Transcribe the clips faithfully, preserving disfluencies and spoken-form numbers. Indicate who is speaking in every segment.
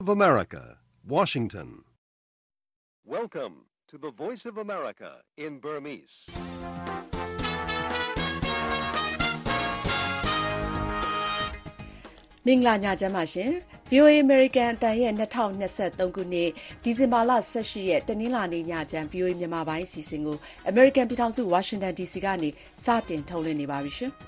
Speaker 1: of America, Washington. Welcome to the Voice of America in Burmese.
Speaker 2: ။မင်္ဂလာညချမ်းပါရှင်။ ဗွီအိုအေ American အသံရဲ့၂၀၂၃ခုနှစ်ဒီဇင်ဘာလ၁၈ရက်တနင်္လာနေ့ညချမ်း ဗွီအိုအေ မြန်မာပိုင်းအစီအစဉ်ကို American ပြည်ထောင်စု Washington ဒီစီ ကနေစတင်ထုတ်လွှင့်နေပါပြီရှင်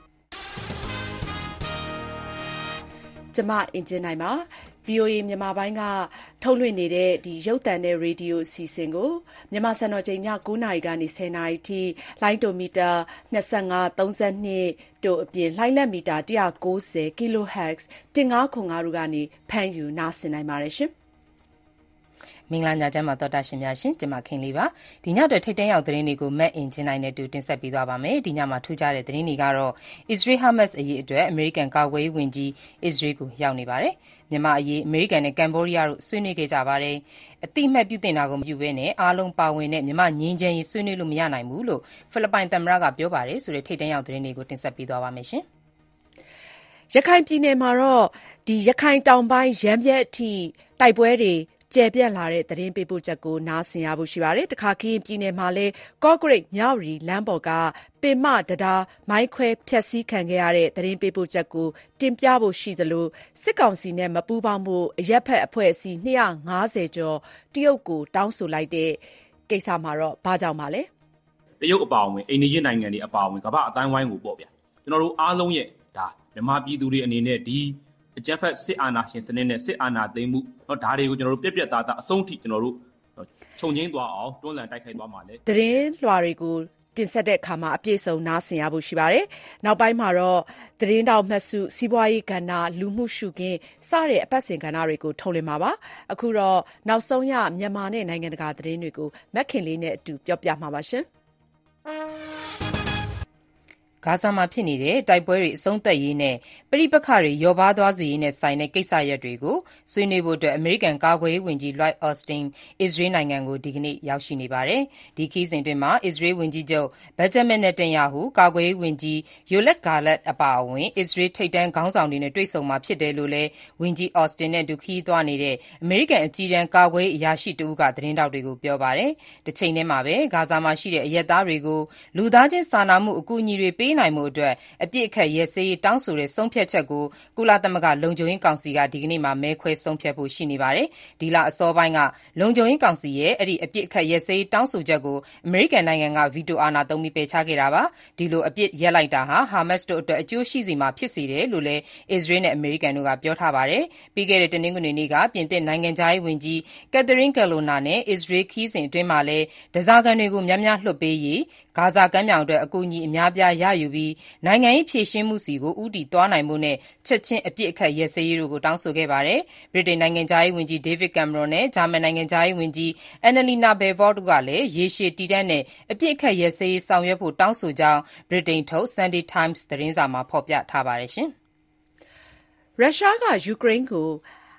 Speaker 2: ။ကျွန်မအင်ဂျင်နိုင်ပါ။ ဗွီအိုအေ မြန်မာပိုင်းကထုတ်လွှင့်နေတဲ့ဒီရုပ်သံနဲ့ရေဒီယိုအစီအစဉ်ကိုမြန်မာစံတော်ချိန်ည၉နာရီကနေ၁၀နာရီထိလိုင်းတိုမီတာ၂၅ ၃၂တို့အပြင်လှိုင်းလက်မီတာ၁၉၀ kHz ၁၅၀၅တို့ကနေဖမ်းယူနားဆင်နိုင်ပါတယ်ရှင်။
Speaker 3: မင်္ဂလာညချမ်းပါသောတာရှင်များရှင်ကျွန်မခင်လေးပါဒီညအတွက်ထိတ်တန့်ရောက်သတင်းတွေကိုမက်အင်ဂျင်နိုင်နဲ့တူတင်ဆက်ပေးသွားပါမယ်ဒီညမှာထူးခြားတဲ့သတင်းတွေကတော့ Israel Hamas အရေးအတွက် American ကာကွယ်ရေးဝန်ကြီး Israel ကိုရောက်နေပါတယ်မြန်မာအရေး American နဲ့ Cambodia တို့ဆွေးနွေးခဲ့ကြပါတယ်အတိအမှတ်ပြုတင်တာကိုမပြုဘဲနဲ့အားလုံးပါဝင်တဲ့မြန်မာငြိမ်းချမ်းရေးဆွေးနွေးလို့မရနိုင်ဘူးလို့ဖိလစ်ပိုင်သမ္မတကပြောပါတယ်ဆိုတဲ့ထိတ်တန့်ရောက်သတင်းတွေကိုတင်ဆက်ပေးသွားပါမယ်ရှင်
Speaker 2: ရခိုင်ပြည်နယ်မှာတော့ဒီရခိုင်တောင်ပိုင်းရမ်းပြက်အထိတိုက်ပွဲတွေကျယ်ပြန့်လာတဲ့သတင်းပေးပို့ချက်ကိုနားဆင်ရဖို့ရှိပါတယ်။တခါကရင်ပြည်နယ်မှာလည်းကော့ဂရိတ်မြဝတီလမ်းပေါ်ကပင်မတံတားမိုင်းခွဲဖျက်ဆီးခံခဲ့ရတဲ့သတင်းပေးပို့ချက်ကိုတင်ပြဖို့ရှိသလိုစစ်ကောင်စီနဲ့မပူးပေါင်းဖို့အရက်ဖက်အဖွဲ့အစည်း၂၅၀ကျော်တရုတ်ကိုတောင်းဆိုလိုက်တဲ့ကိစ္စမှာတော့ဘာကြောင့်ပါလဲ
Speaker 4: ။တရုတ်အပါအဝင်အိန္ဒိယနိုင်ငံတွေအပါအဝင်ကမ္ဘာအတိုင်းဝိုင်းကိုပေါ့ဗျာကျွန်တော်တို့အားလုံးရဲ့ဒါမြန်မာပြည်သူတွေအနေနဲ့ဒီအကြမ်းဖက်စစ်အာဏာရှင်စနစ်နဲ့စစ်အာဏာသိမ်းမှုเนาะဒါတွေကိုကျွန်တော်တို့ပြက်ပြက်သားသားအဆုံးထိကျွန်တော်တို့ခြုံငင်းသွားအောင်တွန်းလှန်တိုက်ခိုက်သွားမှာလေ
Speaker 2: သတင်းလွှာတွေကိုတင်ဆက်တဲ့အခါမှာအပြည့်စုံနားဆင်ရဖို့ရှိပါတယ်။နောက်ပိုင်းမှာတော့သတင်းတောက်မှတ်စုစီးပွားရေးကဏ္ဍလူမှုရှုခင်းစတဲ့အပတ်စဉ်ကဏ္ဍတွေကိုထုတ်လွှင့်မှာပါ။အခုတော့နောက်ဆုံးရမြန်မာနဲ့နိုင်ငံတကာသတင်းတွေကိုမက်ခင်လေးနဲ့အတူပြောပြမှာပါရှင်။
Speaker 3: ဂါဇာမှာဖြစ်နေတဲ့တိုက်ပွဲတွေအဆုံးသတ်ရေးနဲ့ပဋိပက္ခတွေလျော့ပါးသွားစေရေးနဲ့ဆိုင်တဲ့ကိစ္စရပ်တွေကိုဆွေးနွေးဖို့အတွက်အမေရိကန်ကာကွယ်ရေးဝန်ကြီး Lloyd Austin အစ္စရေးနိုင်ငံကိုဒီကနေ့ရောက်ရှိနေပါတယ်။ဒီခရီးစဉ်အတွင်းမှာအစ္စရေးဝန်ကြီးချုပ် Benjamin Netanyahu ကာကွယ်ရေးဝန်ကြီး Yoav Gallant အပါအဝင်အစ္စရေးထိပ်တန်းခေါင်းဆောင်တွေနဲ့တွေ့ဆုံမှာဖြစ်တယ်လို့လည်းဝန်ကြီး Austin နဲ့အတူခရီးသွားနေတဲ့အမေရိကန်အကြီးတန်းကာကွယ်ရေးအရာရှိတဦးကသတင်းထောက်တွေကိုပြောပါတယ်။တစ်ချိန်တည်းမှာပဲဂါဇာမှာရှိတဲ့အရပ်သားတွေကိုလူသားချင်းစာနာမှုအကူအညီတွေပေးနိုင်မှုအတွက်အပြစ်အခတ်ရဲစေးတောင်းဆိုတဲ့ဆုံးဖြတ်ချက်ကိုကုလသမဂ္ဂလုံခြုံရေးကောင်စီကဒီကနေ့မှာမဲခွဲဆုံးဖြတ်ဖို့ရှိနေပါတယ်။ဒီလအစောပိုင်းကလုံခြုံရေးကောင်စီရဲ့အဲ့ဒီအပြစ်အခတ်ရဲစေးတောင်းဆိုချက်ကိုအမေရိကန်နိုင်ငံကဗီတိုအာဏာသုံးပြီးပယ်ချခဲ့တာပါ။ဒီလိုအပြစ်ရက်လိုက်တာဟာဟာမတ်စ်တို့အတွက်အကျိုးရှိစေမှာဖြစ်စေတယ်လို့လည်းအစ္စရေးနဲ့အမေရိကန်တို့ကပြောထားပါတယ်။ပြီးခဲ့တဲ့တနင်္ဂနွေနေ့ကပြင်သစ်နိုင်ငံခြားရေးဝန်ကြီးကက်သရင်းကယ်လိုနာနဲ့အစ္စရေးခီးစဉ်အတွင်းမှာလည်းဓားစာခံတွေကိုများများလွှတ်ပေးရေးဂါဇာကမ်းမြောင်အတွက်အကူအညီအများပြားရယူပြီးနိုင်ငံရေးဖြည့်ရှင်းမှုစီကိုဦးတည်သွားနိုင်မှုနဲ့ချက်ချင်းအပြစ်အခတ်ရဲစရေးတို့ကိုတောင်းဆိုခဲ့ပါတယ်။ဗြိတိန်နိုင်ငံခြားရေးဝန်ကြီးဒေးဗစ်ကင်မရွန်နဲ့ဂျာမန်နိုင်ငံခြားရေးဝန်ကြီးအန်နလီနာဘယ်ဗော့တို့ကလည်းရေရှည်တည်တံ့တဲ့အပြစ်အခတ်ရဲစရေးဆောင်ရွက်ဖို့တောင်းဆိုကြောင်းဗြိတိန်ထုတ် Sunday Times သတင်းစာမှာဖော်ပြထားပါတယ်ရှင်
Speaker 2: ။ရုရှားကယူကရိန်းကို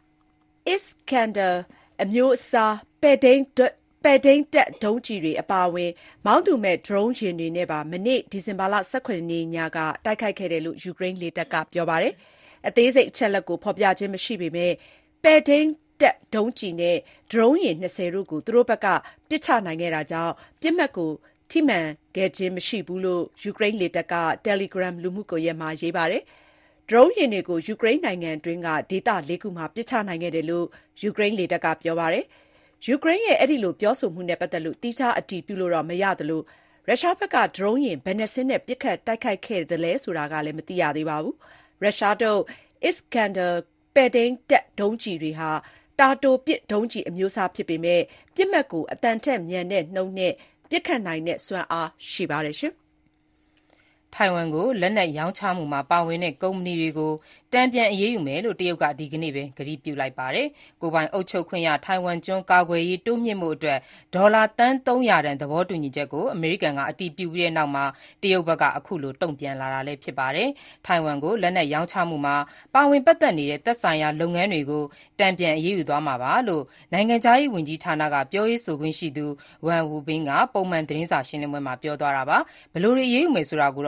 Speaker 2: Iskander အမျိုးအစားပဲ့ထိန်းပဲ့ထိန်းတပ်ဒုံးကျည်တွေအပါအဝင်မောင်းသူမဲ့ဒရုန်းယာဉ်တွေနဲ့ပါမနေ့ဒီဇင်ဘာလ၁၇ရက်နေ့ညကတိုက်ခိုက်ခဲ့တယ်လို့ယူကရိန်းလေတပ်ကပြောပါတယ်။အသေးစိတ်အချက်အလက်ကိုဖော်ပြခြင်းမရှိပေမဲ့ပဲ့ထိန်းတပ်ဒုံးကျည်နဲ့ဒရုန်းယာဉ်၂၀တို့ကိုသူတို့ဘက်ကပစ်ချနိုင်ခဲ့တာကြောင့်ပစ်မှတ်ကိုထိမှန်ခဲ့ခြင်းမရှိဘူးလို့ယူကရိန်းလေတပ်က Telegram လူမှုကွန်ရက်မှာရေးပါတယ်။ဒရုန်းယာဉ်တွေကိုယူကရိန်းနိုင်ငံအတွင်းကဒေသလေးခုမှာပစ်ချနိုင်ခဲ့တယ်လို့ယူကရိန်းလေတပ်ကပြောပါတယ်။ယူကရိန်းရဲ့အဲ့ဒီလိုပြောဆိုမှုနဲ့ပတ်သက်လို့တိကျအတည်ပြုလို့တော့မရသလိုရုရှားဘက်ကဒရုန်းယာဉ်ဘယ်နှစင်းနဲ့ပစ်ခတ်တိုက်ခိုက်ခဲ့တယ်လဲဆိုတာကလည်းမသိရသေးပါဘူး။ရုရှားတို့ Iskander ပဲ့ထိန်းတပ်ဒုံးကျည်တွေဟာတာတိုပစ်ဒုံးကျည်အမျိုးအစားဖြစ်ပေမဲ့ပစ်မှတ်ကိုအတန်ထက်မြန်တဲ့နှုန်းနဲ့ပစ်ခတ်နိုင်တဲ့စွမ်းအားရှိပါတယ်ရှင်။
Speaker 3: ထိုင်ဝမ်ကိုလက်နက်ရောင်းချမှုမှာပါဝင်တဲ့ကုမ္ပဏီတွေကိုတန်ပြန်အရေးယူမယ်လို့တရုတ်ကဒီကနေ့ပဲကတိပြုလိုက်ပါတယ်။ကိုယ်ပိုင်အုပ်ချုပ်ခွင့်ရထိုင်ဝမ်ကျွန်းကာကွယ်ရေးတိုးမြှင့်မှုအတွက်ဒေါ်လာသန်းသုံးရာတန်သဘောတူညီချက်ကိုအမေရိကန်ကအတည်ပြုပြီးတဲ့နောက်မှာတရုတ်ဘက်ကအခုလိုတုံ့ပြန်လာတာလည်းဖြစ်ပါတယ်။ထိုင်ဝမ်ကိုလက်နက်ရောင်းချမှုမှာပါဝင်ပတ်သက်နေတဲ့သက်ဆိုင်ရာလုပ်ငန်းတွေကိုတန်ပြန်အရေးယူသွားမှာပါလို့နိုင်ငံခြားရေးဝန်ကြီးဌာနကပြောရေးဆိုခွင့်ရှိသူဝမ်ဝူဘင်းကပုံမှန်သတင်းစာရှင်းလင်းပွဲမှာပြောသွားတာပါ။ဘယ်လိုတွေအရေးယူမယ်ဆိုတာကိုတော့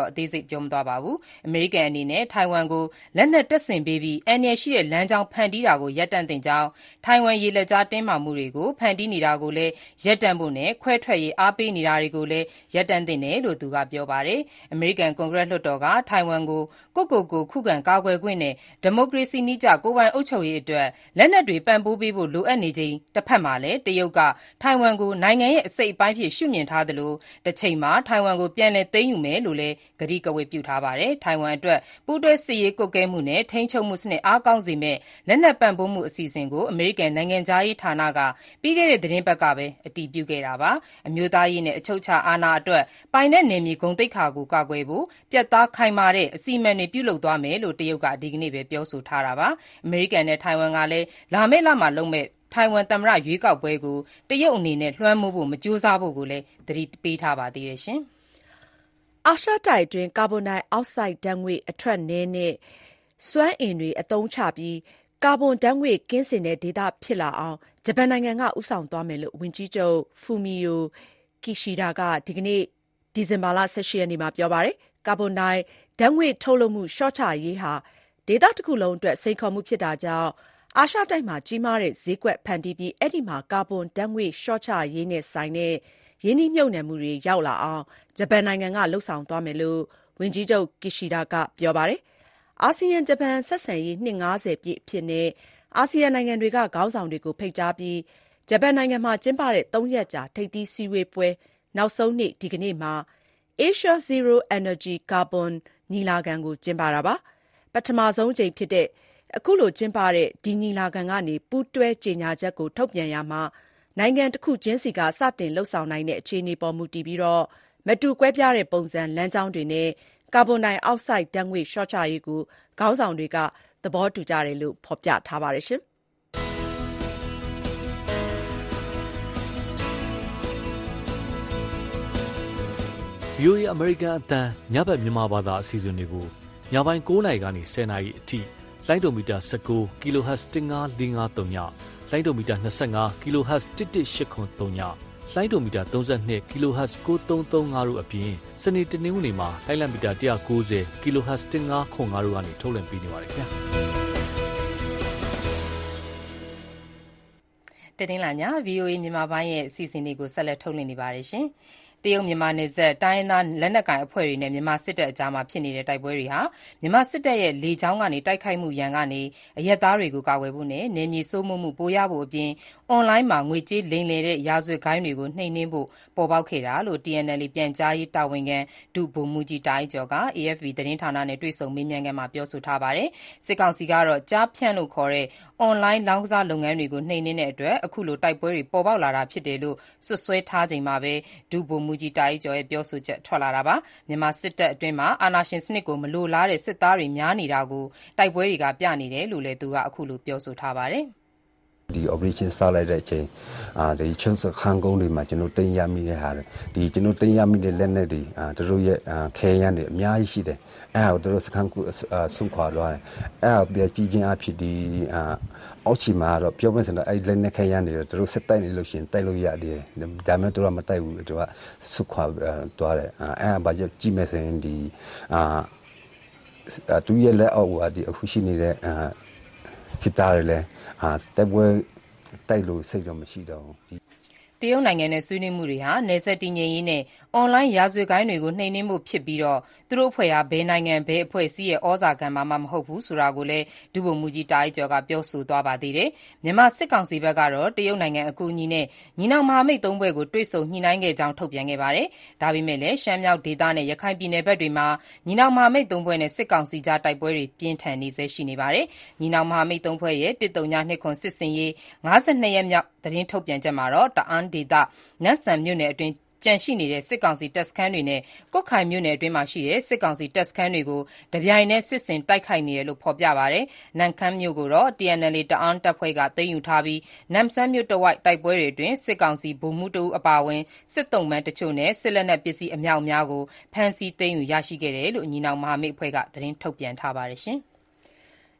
Speaker 3: အသေးစိတ်ပြောမသွားပါဘူး။ အမေရိကန်အနေနဲ့ထိုင်ဝမ်ကိုလက်နက်တပ်ဆင်ပေးပြီးအန္တရာယ်ရှိတဲ့လမ်းကြောင်းဖန်တီးတာကိုရပ်တန့်သင့်ကြောင်း၊ ထိုင်ဝမ်ရေလက်ကြားတင်းမာမှုတွေကိုဖန်တီးနေတာကိုလည်းရပ်တန့်ဖို့နဲ့ခွဲထွက်ရေးအားပေးနေတာတွေကိုလည်းရပ်တန့်သင့်တယ်လို့သူကပြောပါတယ်။ အမေရိကန်ကွန်ဂရက်လွှတ်တော်ကထိုင်ဝမ်ကိုကိုယ့်ကိုယ်ကိုခုခံကာကွယ်ခွင့်နဲ့ဒီမိုကရေစီနည်းကျကိုယ်ပိုင်အုပ်ချုပ်ရေးအတွက်လက်နက်တွေပံ့ပိုးပေးဖို့လိုအပ်နေချိန်တစ်ဖက်မှာလည်းတရုတ်ကထိုင်ဝမ်ကိုနိုင်ငံရဲ့အစိတ်အပိုင်းအဖြစ်ရှုမြင်ထားသလိုတစ်ချိန်မှာထိုင်ဝမ်ကိုပြန်လည်သိမ်းယူမယ်လို့လည်းကတိကဝတ်ပြုထားပါတယ်။ ထိုင်ဝမ်အတွက်ပူးတွဲစစ်ရေးကွပ်ကဲမှုနဲ့ထိန်းချုပ်မှုစနစ်အားကောင်းစေမယ့်လက်နက်ပံ့ပိုးမှုအစီအစဉ်ကိုအမေရိကန်နိုင်ငံခြားရေးဌာနကပြီးခဲ့တဲ့သီတင်းပတ်ကပဲအတည်ပြုခဲ့တာပါ။ အမျိုးသားရေးနဲ့အချုပ်အခြာအာဏာအတွက်ပိုင်နက်နယ်မြေဂုဏ်သိက္ခာကိုကာကွယ်ဖို့ပြတ်သားခိုင်မာတဲ့အစီအမံတွေပြုလုပ်သွားမယ်လို့တရုတ်ကဒီကနေ့ပဲပြောဆိုထားတာပါ။ အမေရိကန်နဲ့ထိုင်ဝမ်ကလည်းလာမယ့်လမှာလုပ်မယ့်ထိုင်ဝမ်သမ္မတရွေးကောက်ပွဲကိုတရုတ်အနေနဲ့လွှမ်းမိုးဖို့မကြိုးစားဖို့ကိုလည်းသတိပေးထားပါသေးတယ်။
Speaker 2: အာရှတိုက်အတွင်းကာဗွန်ဒိုင်အောက်ဆိုဒ်ဓာတ်ငွေ့အထွက်နည်းတဲ့စွမ်းအင်တွေအသုံးချပြီးကာဗွန်ဓာတ်ငွေ့ကင်းစင်တဲ့ဒေသဖြစ်လာအောင်ဂျပန်နိုင်ငံကဦးဆောင်သွားမယ်လို့ဝန်ကြီးချုပ် Fumio Kishida ကဒီကနေ့ဒီဇင်ဘာလ ၁၈ ရက်နေ့မှာပြောပါတယ်။ ကာဗွန်ဒိုင်ဓာတ်ငွေ့ထုတ်လုပ်မှုလျှော့ချရေးဟာဒေသတစ်ခုလုံးအတွက်စိန်ခေါ်မှုဖြစ်တာကြောင့်အာရှတိုက်မှာကြီးမားတဲ့ဈေးကွက်ဖန်တီးပြီးအဲ့ဒီမှာကာဗွန်ဓာတ်ငွေ့လျှော့ချရေးနဲ့ဆိုင်တဲ့ရင်းနှီးမြှုပ်နှံမှုတွေရောက်လာအောင်ဂျပန်နိုင်ငံကလုပ်ဆောင်သွားမယ်လို့ဝန်ကြီးချုပ် Kishida ကပြောပါတယ်။ အာဆီယံဂျပန်ဆက်ဆံရေးနှစ် ငါးဆယ်ပြည့်အဖြစ်နဲ့အာဆီယံနိုင်ငံတွေကခေါင်းဆောင်တွေကိုဖိတ်ကြားပြီးဂျပန်နိုင်ငံမှာကျင်းပတဲ့သုံးရက်ကြာထိပ်သီးစည်းဝေးပွဲနောက်ဆုံးနေ့ဒီကနေ့မှာ Asia Zero Energy Carbon ညီလာခံကိုကျင်းပတာပါ။ ပထမဆုံးအကြိမ်ဖြစ်တဲ့အခုလိုကျင်းပတဲ့ဒီညီလာခံကနေပူးတွဲကြေညာချက်ကိုထုတ်ပြန်ရာမှာနိုင်ငံတစ်ခုချင်းစီကစတင်လုပ်ဆောင်နိုင်တဲ့အခြေအနေပေါ်မူတည်ပြီးမတူကွဲပြားတဲ့ပုံစံလမ်းကြောင်းတွေနဲ့ကာဗွန်ဒိုင်အောက်ဆိုဒ်ဓာတ်ငွေ့လျှော့ချရေးကိုခေါင်းဆောင်တွေကသဘောတူကြတယ်လို့ဖော်ပြထားပါတယ်။
Speaker 5: ဗွီအိုအေ အမေရိကန်အသံညဘက်မြန်မာဘာသာအစီအစဉ်တွေကိုညပိုင်းကိုးနာရီကနေဆယ်နာရီအထိလိုင်းဒိုမီတာ၁၉ kHz တစ်ငါးလေးငါးသုံးညလိုင်းဒိုမီတာ၂၅ kHz တစ်တစ်ရှစ်ခွန်သုံးညလိုင်းဒိုမီတာ၃၂ kHz ကိုးသုံးသုံးငါတို့အပြင်စနေတနင်္ဂနွေမှာလိုင်းလံမီတာ၁၉၀ kHz တစ်ငါးခွန်ငါတို့ကနေထုတ်လွှင့်ပေးနေပါတယ်ခင်ဗျာ
Speaker 3: တနင်္လာည ဗွီအိုအေမြန်မာပိုင်းရဲ့အစီအစဉ်တွေကိုဆက်လက်ထုတ်လွှင့်နေပါတယ်ရှင်။တရုတ်မြန်မာနယ်စပ်တိုင်းရင်းသားလက်နက်ကိုင်အဖွဲ့တွေနဲ့မြန်မာစစ်တပ်အကြားမှာဖြစ်နေတဲ့တိုက်ပွဲတွေဟာမြန်မာစစ်တပ်ရဲ့လေကြောင်းကနေတိုက်ခိုက်မှုရန်ကနေအရပ်သားတွေကိုကာကွယ်ဖို့နဲ့နယ်မြေစိုးမိုးမှုပိုရဖို့အပြင်အွန်လိုင်းမှာငွေကြေးလိမ်လည်တဲ့ရာဇဝတ်ဂိုဏ်းတွေကိုနှိမ်နင်းဖို့ပေါ်ပေါက်ခဲ့တာလို့ တီ အန် အယ်လ် အေ ပြန်ကြားရေးတာဝန်ခံဒုဗိုလ်မှူးကြီးတာအိုက်ကျော်က အေအက်ဖ်ပီ သတင်းဌာနနဲ့တွေ့ဆုံမေးမြန်းခန်းမှာပြောဆိုထားပါတယ်။စစ်ကောင်စီကတော့ကျားဖြန့်လို့ခေါ်တဲ့အွန်လိုင်းလောင်းကစားလုပ်ငန်းတွေကိုနှိမ်နင်းတဲ့အတွက်အခုလိုတိုက်ပွဲတွေပေါ်ပေါက်လာတာဖြစ်တယ်လို့စွပ်စွဲထားချိန်မှာပဲဒုဗိုလ်မှူးကြီးတာအိုက်ကျော်ရဲ့ပြောဆိုချက်ထွက်လာတာပါ။မြန်မာစစ်တပ်အတွင်းမှာအာဏာရှင်စနစ်ကိုမလိုလားတဲ့စစ်သားတွေများနေတာကိုတိုက်ပွဲတွေကပြနေတယ်လို့လည်းသူကအခုလိုပြောဆိုထားပါတယ်။
Speaker 6: ဒီ operation စလိုက်တဲ့အချိန်အာဒီချုံစခန်းကုန်းတွေမှာကျွန်တော်တင်ရမိတဲ့ဟာဒီကျွန်တော်တင်ရမိတဲ့လက်နက်တွေအာတို့ရဲ့ခဲရန်တွေအများကြီးရှိတယ်အဲဟာတို့စခန်းကုဆုခွာသွားတယ်အဲဟာပြကြီးချင်းအဖြစ်ဒီအာအောက်ချီမှာတော့ပြောမယ်ဆိုတော့အဲ့လက်နက်ခဲရန်တွေတို့စစ်တိုက်နေလို့ရှိရင်တိုက်လို့ရတယ်ဒါမှမဟုတ်တို့ကမတိုက်ဘူးတို့ကဆုခွာသွားတယ်အဲဟာဘာကြောင့်ကြည့်မယ်ဆိုရင်ဒီအာသူရဲ့လက်အောက်ကဒီအခုရှိနေတဲ့အာစစ်သားတွေလည်းအာတိုက်ပွဲတိုက်လို့စိတ်တော့မရှိတော့ဘူး
Speaker 3: တရုတ်နိုင်ငံနဲ့ဆွေးနွေးမှုတွေဟာနယ်စပ်တည်ငြိမ်ရေးနဲ့အွန်လိုင်းရာဇဝတ်ဂိုဏ်းတွေကိုနှိမ်နင်းဖို့ဖြစ်ပြီးတော့သူတို့အဖွဲ့ဟာဘယ်နိုင်ငံဘယ်အဖွဲ့အစည်းရဲ့ဩဇာခံမှာမဟုတ်ဘူးဆိုတာကိုလည်းဒုဗိုလ်မှူးကြီးတာအိုက်ကျော်ကပြောဆိုသွားပါသေးတယ်။မြန်မာစစ်ကောင်စီဘက်ကတော့တရုတ်နိုင်ငံအကူအညီနဲ့ညီနောင်မဟာမိတ်သုံးဘွဲ့ကိုတွေ့ဆုံညှိနှိုင်းခဲ့ကြောင်းထုတ်ပြန်ခဲ့ပါတယ်။ဒါပေမဲ့လည်းရှမ်းမြောက်ဒေသနဲ့ရခိုင်ပြည်နယ်ဘက်တွေမှာညီနောင်မဟာမိတ်သုံးဘွဲ့နဲ့စစ်ကောင်စီကြားတိုက်ပွဲတွေပြင်းထန်နေဆဲရှိနေပါတယ်။ညီနောင်မဟာမိတ်သုံးဘွဲ့ရဲ့တစ်တုံညနှစ်ခွန်စစ်စင်ရေးငါးสิบနှစ်ရက်မြောက်သတင်းထုတ်ပြန်ချက်မှာတော့တအာင်းဒေသနတ်ဆန်မြို့နယ်အတွင်းကျန်ရှိနေတဲ့စစ်ကောင်စီတပ်စခန်းတွေနဲ့ကွတ်ခိုင်မြို့နယ်အတွင်းမှာရှိတဲ့စစ်ကောင်စီတပ်စခန်းတွေကိုတပြိုင်နက်စစ်ဆင်တိုက်ခိုက်နေတယ်လို့ဖော်ပြပါတယ်။နန်ခမ်းမြို့ကိုတော့ တီ အန် အယ်လ် အေ တအာင်းတပ်ဖွဲ့ကသိမ်းယူထားပြီးနမ်ဆန်မြို့တဝိုက်တိုက်ပွဲတွေအတွင်းစစ်ကောင်စီဗိုလ်မှူးတဦးအပါအဝင်စစ်သုံ့ပန်းတချို့နဲ့စစ်လက်နက်ပစ္စည်းအမြောက်အများကိုဖမ်းဆီးသိမ်းယူရရှိခဲ့တယ်လို့ညီနောင်မဟာမိတ်အဖွဲ့ကသတင်းထုတ်ပြန်ထားပါတယ်။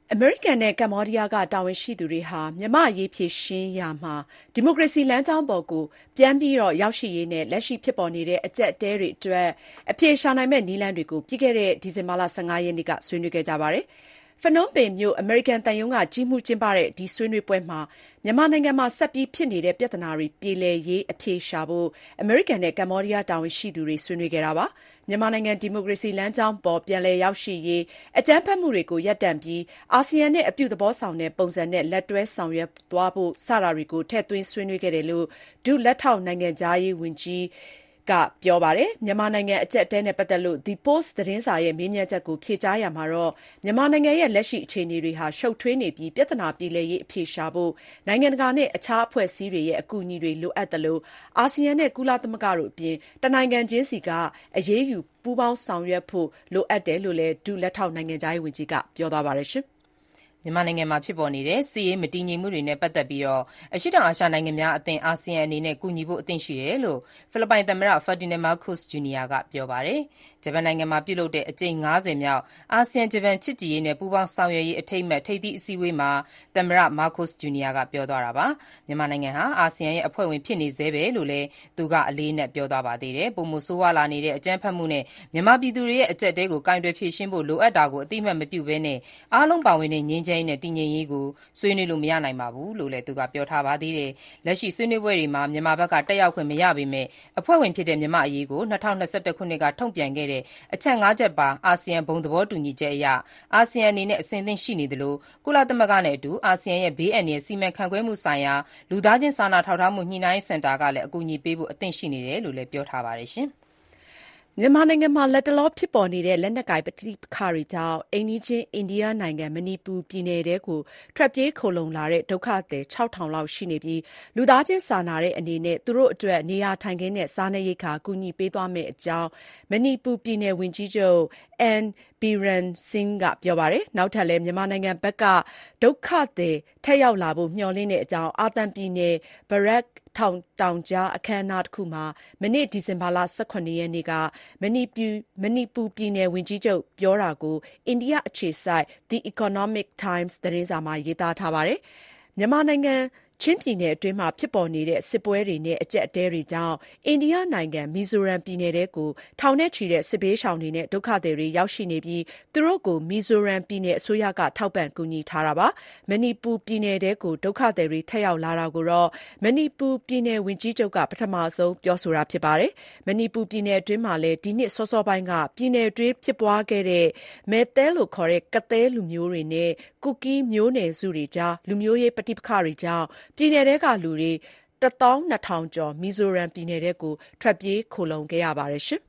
Speaker 2: အမေရိကန်နဲ့ကမ္ဘောဒီးယားကတာဝန်ရှိသူတွေဟာမြန်မာ့အရေးဖြေရှင်းရာမှာဒီမိုကရေစီလမ်းကြောင်းပေါ်ကိုပြန်ပြီးရောက်ရှိရေးနဲ့လက်ရှိဖြစ်ပေါ်နေတဲ့အကျပ်အတည်းတွေအတွက်အဖြေရှာနိုင်မယ့်နည်းလမ်းတွေကိုပြီးခဲ့တဲ့ဒီဇင်ဘာလ၁၅ရက်နေ့ကဆွေးနွေးခဲ့ကြပါတယ်။ဖနွမ်းပင်မြို့အမေရိကန်သံရုံးကကြီးမှူးကျင်းပတဲ့ဒီဆွေးနွေးပွဲမှာမြန်မာနိုင်ငံမှာဆက်ပြီးဖြစ်နေတဲ့ပြဿနာတွေပြေလည်ရေးအဖြေရှာဖို့အမေရိကန်နဲ့ကမ္ဘောဒီးယားတာဝန်ရှိသူတွေဆွေးနွေးခဲ့တာပါ။မြန်မာနိုင်ငံဒီမိုကရေစီလမ်းကြောင်းပေါ်ပြန်လည်ရောက်ရှိရေးအကြမ်းဖက်မှုတွေကိုရပ်တန့်ပြီးအာဆီယံနဲ့အပြုသဘောဆောင်တဲ့ပုံစံနဲ့လက်တွဲဆောင်ရွက်သွားဖို့စတာတွေကိုထည့်သွင်းဆွေးနွေးခဲ့တယ်လို့ဒုလက်ထောက်နိုင်ငံခြားရေးဝန်ကြီးကပြောပါတယ်။မြန်မာနိုင်ငံအကျပ်အတည်းနဲ့ပတ်သက်လို့ The Post သတင်းစာရဲ့မေးမြန်းချက်ကိုဖြေကြားရာမှာတော့မြန်မာနိုင်ငံရဲ့လက်ရှိအခြေအနေတွေဟာရှုပ်ထွေးနေပြီးပြဿနာပြေလည်ရေးအဖြေရှာဖို့နိုင်ငံတကာနဲ့အခြားအဖွဲ့အစည်းတွေရဲ့အကူအညီတွေလိုအပ်တယ်လို့အာဆီယံနဲ့ကုလသမဂ္ဂတို့အပြင်တနိုင်ငံချင်းစီကအရေးယူပူးပေါင်းဆောင်ရွက်ဖို့လိုအပ်တယ်လို့လည်းဒုလက်ထောက်နိုင်ငံခြားရေးဝန်ကြီးကပြောသွားပါတယ်ရှင်။
Speaker 3: မြန်မာနိုင်ငံမှာဖြစ်ပေါ်နေတဲ့စစ်ရေးမတည်ငြိမ်မှုတွေနဲ့ပတ်သက်ပြီးအရှေ့တောင်အာရှနိုင်ငံများအသင်းအာဆီယံအနေနဲ့ကူညီဖို့အသင့်ရှိတယ်လို့ဖိလစ်ပိုင်သမ္မတ Ferdinand Marcos Junior ကပြောပါတယ်။ဂျပန်နိုင်ငံမှာပြုလုပ်တဲ့အကြိမ်ငါးဆယ်မြောက်အာဆီယံဂျပန်ချစ်ကြည်ရေးနဲ့ပူးပေါင်းဆောင်ရွက်ရေးအထိမ်းအမှတ်ထိပ်သီးအစည်းအဝေးမှာသမ္မတ Marcos Junior ကပြောသွားတာပါ။မြန်မာနိုင်ငံဟာအာဆီယံရဲ့အဖွဲ့ဝင်ဖြစ်နေဆဲပဲလို့လည်းသူကအလေးနက်ပြောသွားပါသေးတယ်။ပိုမိုဆိုးဝါးလာနေတဲ့အကြမ်းဖက်မှုနဲ့မြန်မာပြည်သူတွေရဲ့အကျပ်အတည်းကိုကိုင်တွယ်ဖြေရှင်းဖို့လိုအပ်တာကိုအတိအမှတ်မပြုဘဲနဲ့အားလုံးပါဝင်တဲ့ငြိမ်းချမ်းရေးနဲ့တည်ငြိမ်ရေးကိုဆွေးနွေးလို့မရနိုင်ပါဘူးလို့လည်းသူကပြောထားပါသေးတယ်။လက်ရှိဆွေးနွေးပွဲတွေမှာမြန်မာဘက်ကတက်ရောက်ခွင့်မရပေမဲ့အဖွဲ့ဝင်ဖြစ်တဲ့မြန်မာအရေးကို၂၀၂၁ခုနှစ်ကထုတ်ပြန်ခဲ့တဲ့အချက်ငါးချက်ပါအာဆီယံဘုံသဘောတူညီချက်အရအာဆီယံအနေနဲ့အဆင်သင့်ရှိနေသလိုကုလသမဂ္ဂနဲ့အတူအာဆီယံရဲ့ဘေးအန္တရာယ်စီမံခန့်ခွဲမှုဆိုင်ရာလူသားချင်းစာနာထောက်ထားမှုညှိနှိုင်းရေးစင်တာကလည်းအကူအညီပေးဖို့အသင့်ရှိနေတယ်လို့လည်းပြောထားပါတယ်ရှင်။
Speaker 2: မြန်မာနိုင်ငံမှာလတ်တလောဖြစ်ပေါ်နေတဲ့လက်နက်ကိုင်ပဋိပက္ခတွေကြောင့်အိမ်နီးချင်းအိန္ဒိယနိုင်ငံမဏိပူပြည်နယ်ထဲကိုထွက်ပြေးခိုလှုံလာတဲ့ဒုက္ခသည်ခြောက်ထောင်လောက်ရှိနေပြီးလူသားချင်းစာနာတဲ့အနေနဲ့သူတို့အတွက်နေရာထိုင်ခင်းနဲ့စားနပ်ရိက္ခာကူညီပေးသွားမယ့်အကြောင်းမဏိပူပြည်နယ်ဝန်ကြီးချုပ် N Biren Singh ကပြောပါတယ်။နောက်ထပ်လည်းမြန်မာနိုင်ငံဘက်ကဒုက္ခသည်ထပ်ရောက်လာဖို့မျှော်လင့်တဲ့အကြောင်းအာသံပြည်နယ် Barak ထောင်တောင်ကြားအခမ်းအနားတစ်ခုမှာမနေ့ဒီဇင်ဘာလ၁၇ရက်နေ့ကမဏိပူမဏိပူပြည်နယ်ဝန်ကြီးချုပ်ပြောတာကိုအိန္ဒိယအခြေစိုက် The Economic Times သတင်းစာမှာရေးသားထားပါတယ်။မြန်မာနိုင်ငံချင်းပြည်နယ်အတွင်းမှာဖြစ်ပေါ်နေတဲ့စစ်ပွဲတွေနဲ့အကျပ်အတည်းတွေကြောင့်အိန္ဒိယနိုင်ငံမီဇိုရမ်ပြည်နယ်ထဲကိုထောင်နဲ့ချီတဲ့စစ်ဘေးရှောင်တွေနဲ့ဒုက္ခသည်တွေရောက်ရှိနေပြီးသူတို့ကိုမီဇိုရမ်ပြည်နယ်အစိုးရကထောက်ပံ့ကူညီထားတာပါ။မဏိပူပြည်နယ်ထဲကိုဒုက္ခသည်တွေထပ်ရောက်လာတာကိုတော့မဏိပူပြည်နယ်ဝန်ကြီးချုပ်ကပထမဆုံးပြောဆိုတာဖြစ်ပါတယ်။မဏိပူပြည်နယ်အတွင်းမှာလည်းဒီနှစ်စောစောပိုင်းကပြည်နယ်အတွင်းဖြစ်ပွားခဲ့တဲ့မဲသဲလို့ခေါ်တဲ့ကသဲလူမျိုးတွေနဲ့ကူကီးမျိုးနွယ်စုတွေကြားလူမျိုးရေးပဋိပက္ခတွေကြောင့်ပြည်နယ်ထဲကလူတွေတသောင်းနှစ်ထောင်ကျော်မီဇိုရမ်ပြည်နယ်ထဲကိုထွက်ပြေးခိုလှုံခဲ့ရပါတယ်ရှင်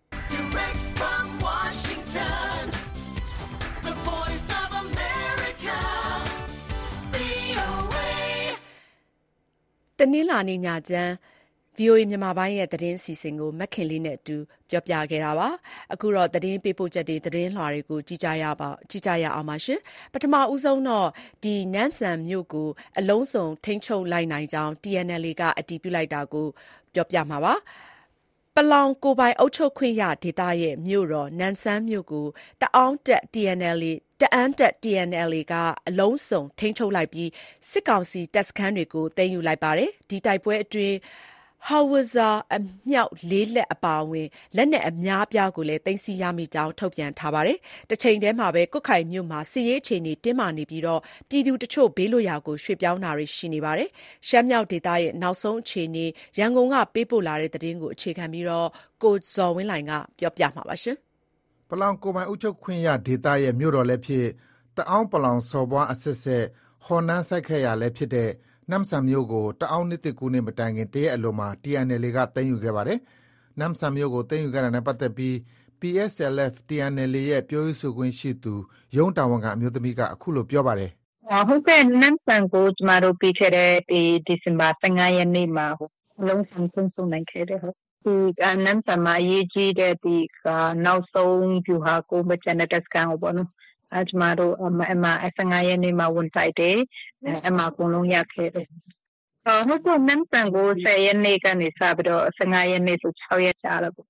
Speaker 2: ။တနင်္လာနေ့ညချမ်း ဗွီအိုအေမြန်မာပိုင်းရဲ့သတင်းအစီအစဉ်ကိုမခင်လေးနဲ့အတူပြောပြခဲ့တာပါ။အခုတော့သတင်းပေးပို့ချက်တွေသတင်းလွှာတွေကိုကြည့်ကြရပါကြည့်ကြရအောင်ပါရှင်။ပထမဦးဆုံးတော့ဒီနန်းဆန်မြို့ကိုအလုံးစုံထိန်းချုပ်လိုက်နိုင်ကြောင်း T N L A ကအတည်ပြုလိုက်တာကိုပြောပြမှာပါ။ပလောင်ကိုပိုင်အုပ်ချုပ်ခွင့်ရဒေသရဲ့မြို့တော်နန်းဆန်းမြို့ကိုတအောင်းတက် T N L A တအန်းတက် T N L A ကအလုံးစုံထိန်းချုပ်လိုက်ပြီးစစ်ကောင်စီတပ်စခန်းတွေကိုသိမ်းယူလိုက်ပါတယ်။ဒီတိုက်ပွဲအတွင်းHowitzer အမြောက်လေးလက်အပါအဝင်လက်နက်အများအပြားကိုလည်းသိမ်းဆည်းရမိကြောင်းထုတ်ပြန်ထားပါတယ်။တချိန်တည်းမှာပဲကွတ်ခိုင်မြို့မှာစစ်ရေးအခြေအနေတင်းမာနေပြီးတော့ပြည်သူတချို့ဘေးလွတ်ရာကိုရွှေ့ပြောင်းတာတွေရှိနေပါတယ်။ရှမ်းမြောက်ဒေသရဲ့နောက်ဆုံးအခြေအနေရန်ကုန်ကပေးပို့လာတဲ့သတင်းကိုအခြေခံပြီးတော့ကိုဇော်ဝင်းလှိုင်ကပြောပြမှာပါရှင်
Speaker 7: ။ပလောင်ကိုပိုင်အုပ်ချုပ်ခွင့်ရဒေသရဲ့မြို့တော်လည်းဖြစ်တအောင်းပလောင်စော်ဘွားအဆက်ဆက်ဟော်နန်းစိုက်ခဲ့ရလည်းဖြစ်တဲ့နမ်ဆန်မြို့ကိုတအောင်းနှစ်တစ်ကူနှစ်မတိုင်ခင်တရက်အလိုမှာ T N L A ကသိမ်းယူခဲ့ပါတယ်။နမ်ဆန်မြို့ကိုသိမ်းယူခဲ့တာနဲ့ပတ်သက်ပြီး P S L F T N L A ရဲ့ပြောရေးဆိုခွင့်ရှိသူရုံးတာဝန်ခံအမျိုးသမီးကအခုလိုပြောပါတယ်
Speaker 8: ။ဟုတ်ကဲ့နမ်ဆန်ကိုကျမတို့ပြီးခဲ့တဲ့ဒီဒီဇင်ဘာ၁၅ရက်နေ့မှာအလုံးစုံသုံးဆုံးနိုင်ခဲ့တယ်ဟုတ်။ဒီနမ်ဆန်မှာအရေးကြီးတဲ့ဒီနောက်ဆုံးဗျူဟာကိုမကျန်တဲ့တက်စကန်ကိုပေါ့နော်။အဲကျမတို့အမအမ၁၅ရက်နေ့မှာဝန်တိုက်တယ်အမအကုန်လုံးရခဲ့တယ်ဟုတ်ကဲ့နမ်ဆန်ကို၁၀ရက်နေ့ကနေစပြီးတော့၁၅ရက်နေ့ဆို၆ရက်ကြာတော့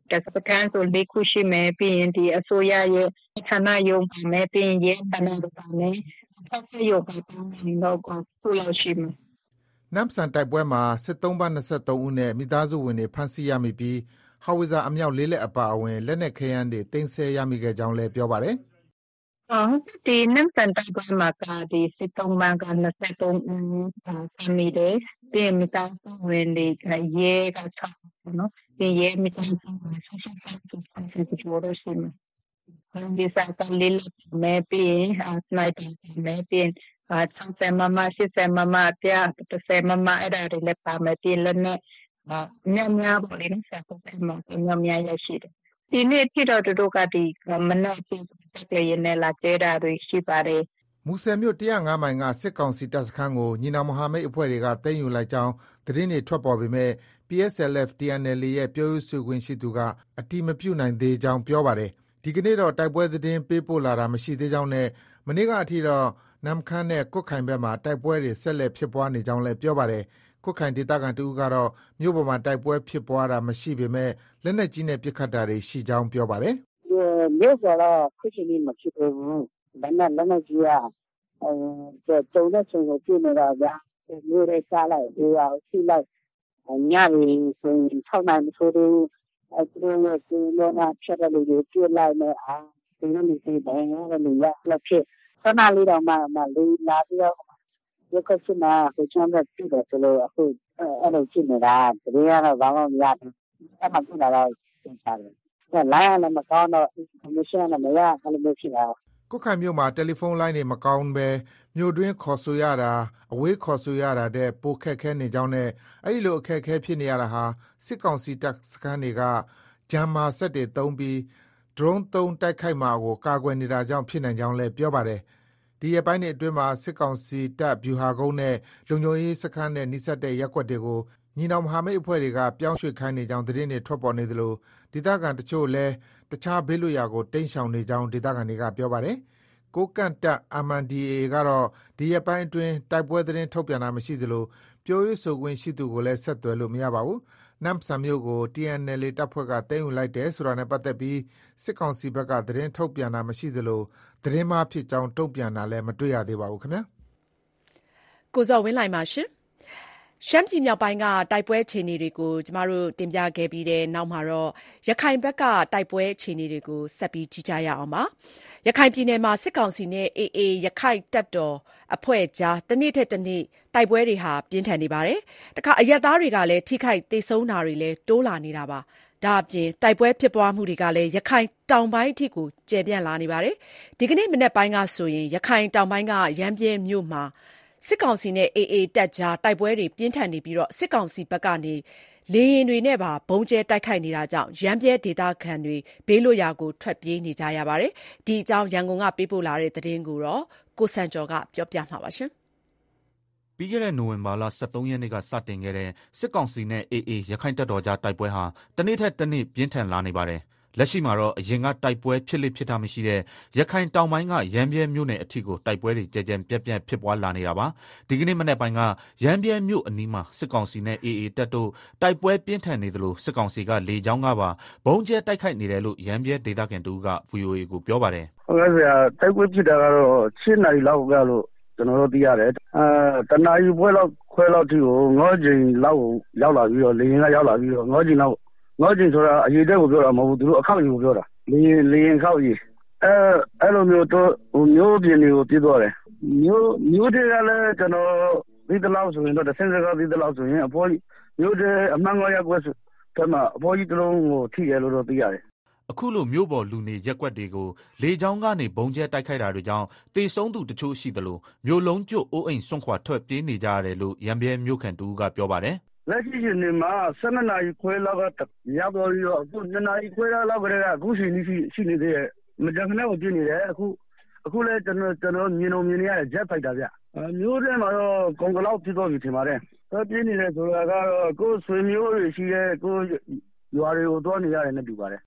Speaker 8: တပ်စခန်းဆိုလေးခုရှိမယ်ပြီးရင်ဒီအစိုးရရဲ့ဌာနရုံးပါမယ်ပြီးရင်ရဲဌာနတို့ပါမယ်ဖက်ဆက်ရုံပါမယ်တော့ကိုဆိုလို့ရှိမယ်
Speaker 7: နမ်ဆန်တိုက်ပွဲမှာစစ်သုံးပါးနှစ်ဆယ့်သုံးဦးနဲ့မိသားစုဝင်တွေဖမ်းဆီးရမိပြီးဟာဝီဇာအမြောက်လေးလက်အပါအဝင်လက်နက်ခဲယမ်းတွေတင်ဆက်ရမိခဲ့ကြောင်းလည်းပြောပါတယ်
Speaker 8: အော်ဒီနမ်ဆန်တိုက်ပွဲမှာကဒီစစ်သုံးပါးကနှစ်ဆယ့်သုံးဦးဖမ်းမိတယ်ပြီးရင်မိသားစုဝင်တွေရဲကဆောက်နော်ဒီရဲမိသားစုဝင်ဆိုရှယ်ဖက်တူဖန်စီကျော်ရရှိမယ်ဒီစာကလေးမဲ့ပြီးရင်စနိုက်ပါမဲ့ပြီးအာချမ်းဆယ်မမရှိဆယ်မမပြတ်ဆယ်မမအဲ့ဒါတွေလည်းပါမယ်ပြီးလည်းနဲ့ညများပေါ်လေးနဲ့ဆက်ဖို့အဲ့မှာညများရရှိတယ်ဒီနေ့ဖြစ်တော့တို့ကဒီမနက်ဖြစ်တဲ့ရနေလာကျဲတာတွေရှိပါတယ်
Speaker 7: မူဆယ်မြို့တစ်၀၅မိုင်ကစစ်ကောင်စီတပ်စခန်းကိုညီနောင်မဟာမိတ်အဖွဲ့တွေကသိမ်းယူလိုက်ကြောင်းသတင်းတွေထွက်ပေါ်ပေမဲ့ ပီ အက်စ် အယ် အက်ဖ် တီ အန် အယ်လ် အေ ရဲ့ပြောရေးဆိုခွင့်ရှိသူကအတည်မပြုနိုင်သေးကြောင်းပြောပါတယ်ဒီကနေ့တော့တိုက်ပွဲသတင်းပေးပို့လာတာမရှိသေးကြောင်းနဲ့မနေ့ကအထိတော့နမ်ခမ်းနဲ့ကွတ်ခိုင်ဘက်မှာတိုက်ပွဲတွေဆက်လက်ဖြစ်ပွားနေကြောင်းလည်းပြောပါတယ်ကွတ်ခိုင်ဒေသခံတဦးကတော့မြို့ပေါ်မှာတိုက်ပွဲဖြစ်ပွားတာမရှိပေမဲ့လက်နက်ကြီးနဲ့ပစ်ခတ်တာတွေရှိကြောင်းပြောပါတယ်
Speaker 9: မြို့ပေါ်တော့ခုချိန်ကြီးမဖြစ်ဘူးဒါနဲ့လက်နက်ကြီးကအဲတုံတဲ့ချိန်ကိုပြနေတာဗျာမြို့ရဲစားလိုက်ဒီအောင်ရှိလိုက်ညရီဆိုရင်၆နိုင်မဆိုးဘူးအဲသူတို့ရဲ့ဒီလိုနာချက်တဲ့လူတွေပြလိုက်နေအောင်ဒီလိုမျိုးစီတယ်လည်းလူရလက်ဖြစ်ခဏလေးတော့မှမလေးလာပြီးတော့ရုပ်ကစနာကိုချမ်းတဲ့ပြတယ်ဆိုလို့အခုအဲ့လိုဖြစ်နေတာတကယ်ကတော့ဘာမှမရဘူးအဲ့မှာပြလာတော့သင်ချတယ်အဲ့လိုင်းရလည်းမကောင်းတော့ကွန်မရှင်လည်းမရအဲ့လိုမျိုးဖြစ်တာ
Speaker 7: ကွတ်ခိုင်မြို့မှာတယ်လီဖုန်းလိုင်းတွေမကောင်းပဲမြို့တွင်းခေါ်ဆိုရတာအဝေးခေါ်ဆိုရတာတဲ့ပိုခက်ခဲနေကြောင်းနဲ့အဲ့ဒီလိုအခက်အခဲဖြစ်နေရတာဟာစစ်ကောင်စီတပ်စခန်းတွေကဂျမ်မာဆက်တွေတုံးပြီးဒရုန်းသုံးတိုက်ခိုက်မှာကိုကာကွယ်နေတာကြောင့်ဖြစ်နိုင်ကြောင်းလည်းပြောပါတယ်ဒီရက်ပိုင်းတွေအတွင်းမှာစစ်ကောင်စီတပ်ဗျူဟာကုန်းနဲ့လုံခြုံရေးစခန်းနဲ့နှိစက်တဲ့ရပ်ကွက်တွေကိုညီနောင်မဟာမိတ်အဖွဲ့တွေကပြောင်းရွှေ့ခိုင်းနေကြောင်းသတင်းတွေထွက်ပေါ်နေသလိုဒေသခံတချို့လည်းတခြားဘေးလွတ်ရာကိုတိမ်းရှောင်နေကြောင်းဒေသခံတွေကပြောပါတယ်ကိုကန့်တပ် အမ် အန် ဒီ အေ ကတော့ဒီရက်ပိုင်းအတွင်းတိုက်ပွဲသတင်းထုတ်ပြန်တာမရှိသလိုပြောရေးဆိုခွင့်ရှိသူကိုလည်းဆက်သွယ်လို့မရပါဘူးနမ်ဆန်မြို့ကို တီ အန် အယ်လ် အေ တပ်ဖွဲ့ကသိမ်းယူလိုက်တယ်ဆိုတာနဲ့ပတ်သက်ပြီးစစ်ကောင်စီဘက်ကသတင်းထုတ်ပြန်တာမရှိသလိုသတင်းမှားဖြစ်ကြောင်းတုံ့ပြန်တာလည်းမတွေ့ရသေးပါဘူးခင်ဗျာ
Speaker 2: ကိုဇော်ဝင်းလှိုင်ပါရှင်ရှမ်းပြည်မြောက်ပိုင်းကတိုက်ပွဲအခြေအနေတွေကိုကျမတို့တင်ပြခဲ့ပြီးတဲ့နောက်မှာတော့ရခိုင်ဘက်ကတိုက်ပွဲအခြေအနေတွေကိုဆက်ပြီးကြည့်ကြရအောင်ပါရခိုင်ပြည်နယ်မှာစစ်ကောင်စီနဲ့ အေအေ ရခိုင်တပ်တော်အဖွဲ့ကြားတနေ့ထက်တနေ့တိုက်ပွဲတွေဟာပြင်းထန်နေပါတယ်။တခါအရက်သားတွေကလည်းထိခိုက်ဒေဆုံးတာတွေလည်းတိုးလာနေတာပါ။ဒါအပြင်တိုက်ပွဲဖြစ်ပွားမှုတွေကလည်းရခိုင်တောင်ပိုင်းအထိကိုကျယ်ပြန့်လာနေပါတယ်။ဒီကနေ့မနေ့ပိုင်းကဆိုရင်ရခိုင်တောင်ပိုင်းကရမ်းပြဲမြို့မှာစစ်ကောင်စီနဲ့ အေအေ တပ်ကြားတိုက်ပွဲတွေပြင်းထန်နေပြီးတော့စစ်ကောင်စီဘက်ကနေလေရင်တွေနဲ့ပါဘုံကျဲတိုက်ခိုက်နေတာကြောင့်ရမ်းပြဲဒေသခံတွေဘေးလွတ်ရာကိုထွက်ပြေးနေကြရပါတယ်။ဒီအကြောင်းရန်ကုန်ကပေးပို့လာတဲ့သတင်းကိုတော့ကိုစံကျော်ကပြောပြမှာပါရှင်
Speaker 10: ။ပြီးခဲ့တဲ့နိုဝင်ဘာလ၁၃ရက်နေ့ကစတင်ခဲ့တဲ့စစ်ကောင်စီနဲ့ အေအေ ရခိုင်တပ်တော်ကြားတိုက်ပွဲဟာတနေ့ထက်တနေ့ပြင်းထန်လာနေပါတယ်။လက်ရှိမှာတော့အရင်ကတိုက်ပွဲဖြစ်လေဖြစ်တာမရှိတဲ့ရခိုင်တောင်ပိုင်းကရမ်းပြဲမြို့နယ်အထိကိုတိုက်ပွဲတွေကြဲကြဲပြန့်ပြန့်ဖြစ်ပွားလာနေတာပါဒီကနေ့မနေ့ပိုင်းကရမ်းပြဲမြို့အနီးမှာစစ်ကောင်စီနဲ့ အေအေ တပ်တို့တိုက်ပွဲပြင်းထန်နေသလိုစစ်ကောင်စီကလေကြောင်းကပါဘုံကျဲတိုက်ခိုက်နေတယ်လို့ရမ်းပြဲဒေသခံတူက ဗွီအိုအေကိုပြောပါတယ်
Speaker 9: ဟုတ်ကဲ့ဆရာတိုက်ပွဲဖြစ်တာကတော့၈နာရီလောက်ကလို့ကျွန်တော်တို့သိရတယ်အဲတနာရီပွဲလောက်ခွဲလောက်ထိကိုငေါချိန်လောက်ရောက်လာပြီးတော့လေရင်ကရောက်လာပြီးတော့ငေါချိန်လောက်ငေါချိန်ဆိုတာအရေးတက်ကိုပြောတာမဟုတ်ဘူးသူတို့အခောက်ကြီးကိုပြောတာလေရင်လေရင်ခောက်ကြီးအဲအဲ့လိုမျိုးတော့ဟိုမျိုးပြင်းတွေကိုပြသွားတယ်မျိုးမျိုးတွေကလည်းကျွန်တော်ဒီတလောက်ဆိုရင်တော့တစ်ဆင့်စကားဒီတလောက်ဆိုရင်အဖိုးကြီးမျိုးတွေအမှန်ငေါရက်ွက်ဆိုတမအဖိုးကြီးတလုံးကိုထိရလို့တော့သိရတယ်
Speaker 10: အခုလိုမြို့ပေါ်လူနေရက်ွက်တွေကိုလေကြောင်းကနေဘုံကျဲတိုက်ခိုက်တာတွေကြောင့်တေဆုံးသူတချို့ရှိသလိုမြို့လုံးကျွတ်အိုးအိမ်စွန့်ခွာထွက်ပြေးနေကြရတယ်လို့ရံပြဲမြို့ခံတူကပြောပါတယ်
Speaker 9: လက်ရှိရှင်နေမှာ၁၂နာရီခွဲလောက်ကရောက်တော့ပြီးတော့အခု၂နာရီခွဲလောက်ကလေးကအခုရှိနေရှိနေသေးတယ်မကြခနဲ့ကိုပြင်းနေတယ်အခုအခုလဲကျွန်တော်ကျွန်တော်မြင်လို့မြင်နေရတဲ့ဂျက်ဖိုက်တာဗျမျိုးထဲမှာတော့ကွန်ကလောက်ဖြစ်တော့ပြီထင်ပါတယ်တော့ပြင်းနေတယ်ဆိုတာကတော့ကိုယ်ဆွေမျိုးတွေရှိတဲ့ကိုယ်ရွာတွေကိုသွားနေရတယ်နဲ့တူပါတယ်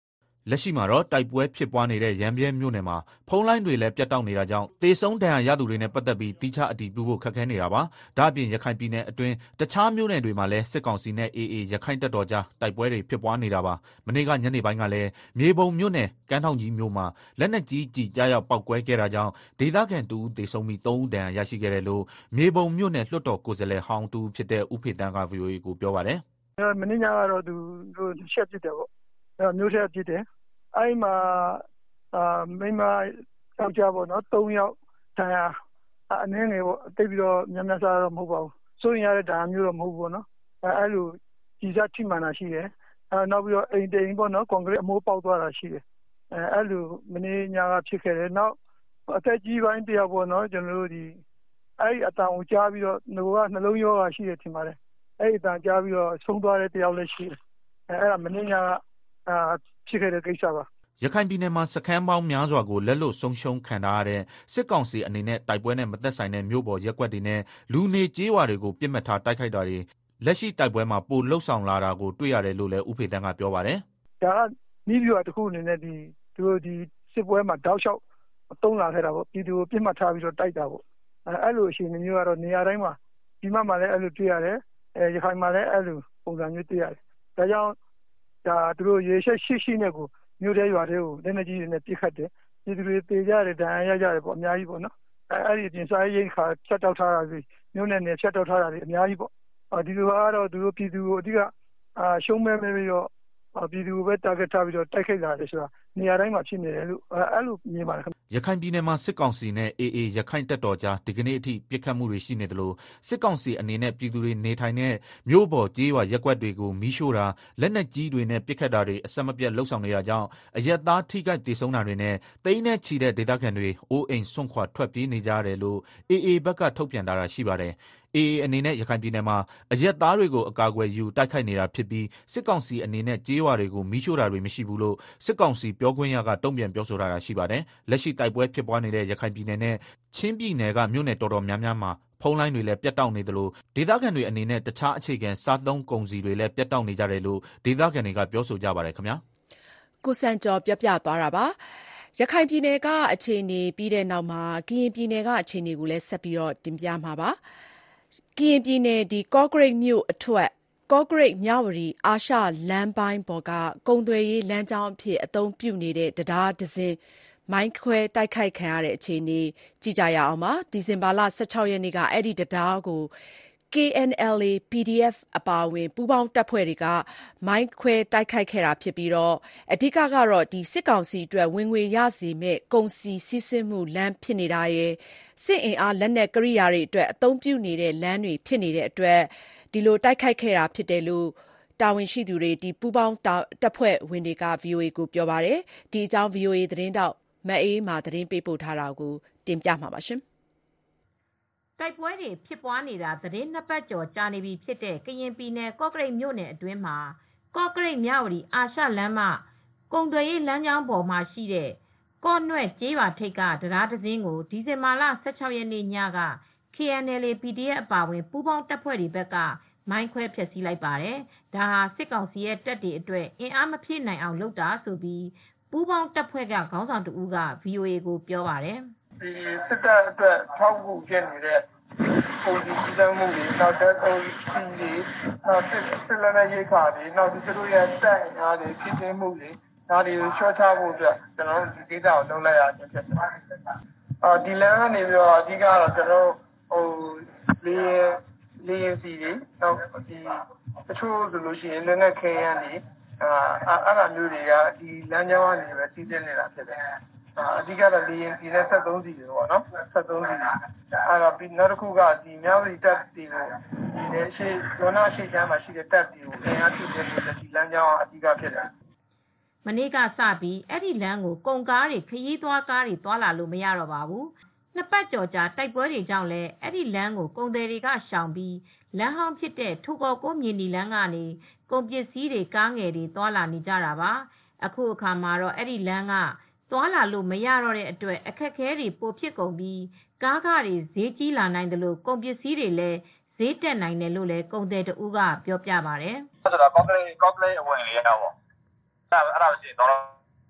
Speaker 10: လက်ရှိမှာတော့တိုက်ပွဲဖြစ်ပွားနေတဲ့ရန်ပြဲမြို့နယ်မှာဖုန်းလိုင်းတွေလည်းပြတ်တောက်နေတာကြောင့်တေဆုံးဒဏ်ရာရသူတွေနဲ့ပတ်သက်ပြီးတိကျအတည်ပြုဖို့ခက်ခဲနေတာပါ။ဒါ့အပြင်ရခိုင်ပြည်နယ်အတွင်းတခြားမြို့နယ်တွေမှာလည်းစစ်ကောင်စီနဲ့ အေအေ ရခိုင်တပ်တော်ကြားတိုက်ပွဲတွေဖြစ်ပွားနေတာပါ။မနေ့ကညနေပိုင်းကလည်းမြေပုံမြို့နယ်ကမ်းထောင်ကြီးမြို့မှာလက်နက်ကြီးကြီးကြားရောက်ပောက်ကွဲခဲ့တာကြောင့်ဒေသခံတူဦးတေဆုံးပြီးသုံးဦးဒဏ်ရာရရှိခဲ့တယ်လို့မြေပုံမြို့နယ်လွှတ်တော်ကိုယ်စားလှယ်ဟောင်းတူဖြစ်တဲ့ဦးဖေတန်းက ဗွီအိုအေကိုပြောပါတယ်
Speaker 11: ။မနေ့ညကတော့သူတို့ရှက်ဖြစ်တယ်ပေါ့။မျိုးဆက်ဖြစ်တယ်။အဲ့မှာအာမိမယောက်ျားပေါ့နော်သုံးယောက်ဒဏ်ရာအနည်းငယ်ပေါ့တိတ်ပြီးတော့များများစားတော့မဟုတ်ပါဘူး။စိုးရင်ရတဲ့ဒဏ်ရာမျိုးတော့မဟုတ်ဘူးပေါ့နော်။အဲ့လိုကြီးစားထိမှန်တာရှိတယ်။အဲနောက်ပြီးတော့အိမ်တိမ်ပေါ့နော်ကွန်ကရစ်အမိုးပေါက်သွားတာရှိတယ်။အဲအဲ့လိုမနေ့ညကဖြစ်ခဲ့တယ်။နောက်အသက်ကြီးပိုင်းတယောက်ပေါ့နော်ကျွန်တော်တို့ဒီအဲ့အတန်ကိုကြားပြီးတော့ငိုကနှလုံးရောဂါရှိတယ်ထင်ပါတယ်။အဲ့အတန်ကြားပြီးတော့ဆုံးသွားတဲ့တယောက်လည်းရှိတယ်။အဲအဲ့ဒါမနေ့ညကအာဖြစ်ခဲ့တဲ့ကိစ္စပါ
Speaker 10: ရခိုင်ပြည်နယ်မှာစခန်းပေါင်းများစွာကိုလက်လွတ်ဆုံးရှုံးခံထားရတဲ့စစ်ကောင်စီအနေနဲ့တိုက်ပွဲနဲ့မသက်ဆိုင်တဲ့မြို့ပေါ်ရက်ကွက်တွေနဲ့လူနေကျေးရွာတွေကိုပြစ်မှတ်ထားတိုက်ခိုက်တာတွေလက်ရှိတိုက်ပွဲမှာပိုလှုပ်ဆောင်လာတာကိုတွေ့ရတယ်လို့လည်းဦးဖေတန်းကပြောပါတယ်
Speaker 11: ။ဒါကနီးပြွာတစ်ခုအနေနဲ့ဒီသူတို့ဒီစစ်ပွဲမှာတောက်လျှောက်တုံးလာခဲ့တာပေါ့ပြည်သူကိုပြစ်မှတ်ထားပြီးတော့တိုက်တာပေါ့အဲအဲ့လိုအခြေအနေမျိုးကတော့နေရာတိုင်းမှာဒီမှာမှလည်းအဲ့လိုတွေ့ရတယ်အဲရခိုင်မှာလည်းအဲ့လိုပုံစံမျိုးတွေ့ရတယ်။ဒါကြောင့်ဒါသူတို့ရေရှက်ရှိရှိနဲ့ကိုမြို့ထဲရွာတွေကိုလက်နက်ကြီးတွေနဲ့ပစ်ခတ်တယ်ပြည်သူတွေတေကြတယ်ဒဏ်ရာရကြတယ်ပေါ့အများကြီးပေါ့နော်အဲအဲ့ဒီပြင်စားရိတ်ခါဖြတ်တောက်ထားတာတွေမြို့နယ်နယ်ဖြတ်တောက်ထားတာတွေအများကြီးပေါ့ဒီလိုကတော့သူတို့ပြည်သူကိုအဓိကအာရှုံးမဲ့မဲ့ပြီးတော့ပြည်သူကိုပဲ target ထားပြီးတော့တိုက်ခိုက်လာတယ်ဆိုတာနေရာတိုင်းမှာဖြစ်နေတယ်လို့အဲ့လိုမြင်ပါတယ်ခင်
Speaker 10: ဗျရခိုင်ပြည်နယ်မှာစစ်ကောင်စီနဲ့ အေအေ ရခိုင်တပ်တော်ကြားဒီကနေ့အထိပြစ်ခတ်မှုတွေရှိနေတယ်လို့စစ်ကောင်စီအနေနဲ့ပြည်သူတွေနေထိုင်တဲ့မြို့ပေါ်ကျေးရွာရက်ကွက်တွေကိုမီးရှို့တာလက်နက်ကြီးတွေနဲ့ပစ်ခတ်တာတွေအဆက်မပြတ်လှုပ်ဆောင်နေတာကြောင့်အရက်သားထိခိုက်ဒေဆုံးတာတွေနဲ့တိန်းနဲ့ချီတဲ့ဒေသခံတွေအိုးအိမ်ဆွန့်ခွာထွက်ပြေးနေကြရတယ်လို့ အေအေ ဘက်ကထုတ်ပြန်ထားတာရှိပါတယ်အေအေအနေနဲ့ရခိုင်ပြည်နယ်မှာအရက်သားတွေကိုအကာအကွယ်ယူတိုက်ခိုက်နေတာဖြစ်ပြီးစစ်ကောင်စီအနေနဲ့ကျေးရွာတွေကိုမီးရှို့တာတွေမရှိဘူးလို့စစ်ကောင်စီပြောခွင့်ရကတုံ့ပြန်ပြောဆိုထားတာရှိပါတယ်။လက်ရှိတိုက်ပွဲဖြစ်ပွားနေတဲ့ရခိုင်ပြည်နယ်နဲ့ချင်းပြည်နယ်ကမြို့နယ်တော်တော်များများမှာဖုန်းလိုင်းတွေလည်းပြတ်တောက်နေသလိုဒေသခံတွေအနေနဲ့တခြားအခြေခံစားသုံးကုန်စည်တွေလည်းပြတ်တောက်နေကြတယ်လို့ဒေသခံတွေကပြောဆိုကြပါတယ်ခင်ဗျာ
Speaker 2: ။ကိုစံကျော်ပြောပြသွားတာပါ။ရခိုင်ပြည်နယ်ကအခြေအနေပြီးတဲ့နောက်မှာကရင်ပြည်နယ်ကအခြေအနေကိုလည်းဆက်ပြီးတော့တင်ပြမှာပါ။ကရင်ပြည်နယ်ဒီကော့ဂရိတ်မြို့အထွက်ကော့ဂရိတ်မြဝတီအာရှလမ်းပိုင်းပေါ်ကကုန်သွယ်ရေးလမ်းကြောင်းအဖြစ်အသုံးပြုနေတဲ့တရားဒဇင်မိုင်းခွဲတိုက်ခိုက်ခံရတဲ့အခြေအနေကြည့်ကြရအောင်ပါဒီဇင်ဘာလ၁၆ရက်နေ့ကအဲ့ဒီတရားကို ကေ အန် အယ် အေ ပီ ဒီ အက်ဖ် အပါအဝင်ပူးပေါင်းတပ်ဖွဲ့တွေကမိုင်းခွဲတိုက်ခိုက်ခဲ့တာဖြစ်ပြီးတော့အဓိကကတော့ဒီစစ်ကောင်စီအတွက်ဝင်ငွေရစေမဲ့ကုန်စည်စီးဆင်းမှုလမ်းဖြစ်နေတာရယ်စစ်အင်အားလက်နက်ကိရိယာတွေအတွက်အသုံးပြုနေတဲ့လမ်းတွေဖြစ်နေတဲ့အတွက်ဒီလိုတိုက်ခိုက်ခဲ့တာဖြစ်တယ်လို့တာဝန်ရှိသူတွေဒီပူးပေါင်းတပ်ဖွဲ့ဝင်တွေက ဗွီအိုအေကိုပြောပါတယ်ဒီအကြောင်း ဗွီအိုအေသတင်းတောက်မအေးမာသတင်းပေးပို့ထားတာကိုတင်ပြမှာပါရှင်
Speaker 12: တိုက်ပွဲတွေဖြစ်ပွားနေတာသတင်းနှစ်ပတ်ကျော်ကြာနေပြီဖြစ်တဲ့ကရင်ပြည်နယ်ကော့ကရိတ်မြို့နယ်အတွင်းမှာကော့ကရိတ်မြဝတီအာရှလမ်းမကုန်သွယ်ရေးလမ်းကြောင်းပေါ်မှာရှိတဲ့ကော့နွဲ့ကျေးရွာထိပ်ကတရားတစ်စင်းကိုဒီဇင်ဘာလ၁၆ရက်နေ့ညက ကေ အန် အယ် အေ ပီ ဒီ အက်ဖ် အပါအဝင်ပူးပေါင်းတပ်ဖွဲ့တွေဘက်ကမိုင်းခွဲဖျက်ဆီးလိုက်ပါတယ်။ဒါဟာစစ်ကောင်စီရဲ့တပ်တွေအတွက်အင်အားမဖြည့်နိုင်အောင်လုပ်တာဆိုပြီးပူးပေါင်းတပ်ဖွဲ့ကခေါင်းဆောင်တဦးက ဗွီအိုအေကိုပြောပါတယ်
Speaker 11: ။ဒီစစ်တပ်အတွက်ထောက်ကူဖြစ်နေတဲ့ပုံစံစည်းမှုတွေနောက်တဲ့ပုံစံတွေနောက်စစ်စစ်လက်နက်ရိတ်ခါတွေနောက်ဒီတို့ရဲ့တပ်အင်အားတွေဖြည့်တင်းမှုတွေဒါတွေကိုရှော့ချဖို့အတွက်ကျွန်တော်တို့ဒီဒေသကိုလုပ်လိုက်ရခြင်းဖြစ်ပါတယ်။အော်ဒီလမ်းကနေပြီးတော့အဓိကတော့ကျွန်တော်ဟိုလေလေရင်စီတွေနောက်ဒီတချို့ဆိုလို့ရှိရင်လက်နက်ခဲယမ်းတွေအာအဲ့ဒါမျိုးတွေကဒီလမ်းကြောင်းကနေပဲစီးဆင်းနေတာဖြစ်တယ်။အဓိကတော့လေရင်စီနဲ့ဆက်သုံးစီတွေပေါ့နော်ဆက်သုံးစီအဲ့တော့ပြီးနောက်တစ်ခုကဒီမြောက်ရီတပ်တွေကိုဒီနဲ့ရှိဒေါနာရှိချမ်းမှာရှိတဲ့တပ်တွေကိုအင်အားဖြည့်တဲ့ဒီလမ်းကြောင်းအဓိကဖြစ်တယ်
Speaker 12: မနေ့ကစပြီးအဲ့ဒီလမ်းကိုကုန်ကားတွေခရီးသွားကားတွေသွားလာလို့မရတော့ပါဘူးနှစ်ပတ်ကျော်ကြာတိုက်ပွဲတွေကြောင့်လည်းအဲ့ဒီလမ်းကိုကုန်သည်တွေကရှောင်ပြီးလမ်းဟောင်းဖြစ်တဲ့ထူကောကိုမြင်းဒီလမ်းကနေကုန်ပစ္စည်းတွေကားငယ်တွေသွားလာနေကြတာပါအခုအခါမှာတော့အဲ့ဒီလမ်းကသွားလာလို့မရတော့တဲ့အတွက်အခက်အခဲတွေပိုဖြစ်ကုန်ပြီးကားကားတွေဈေးကြီးလာနိုင်တယ်လို့ကုန်ပစ္စည်းတွေလည်းဈေးတက်နိုင်တယ်လို့လည်းကုန်သည်တဦးကပြောပြပါတယ်
Speaker 13: ဆိုတော့ကော့ကလေးကော့ကလေးအဝင်လေးရတော့အဲ့ဒါအဲ့ဒါရှိတော့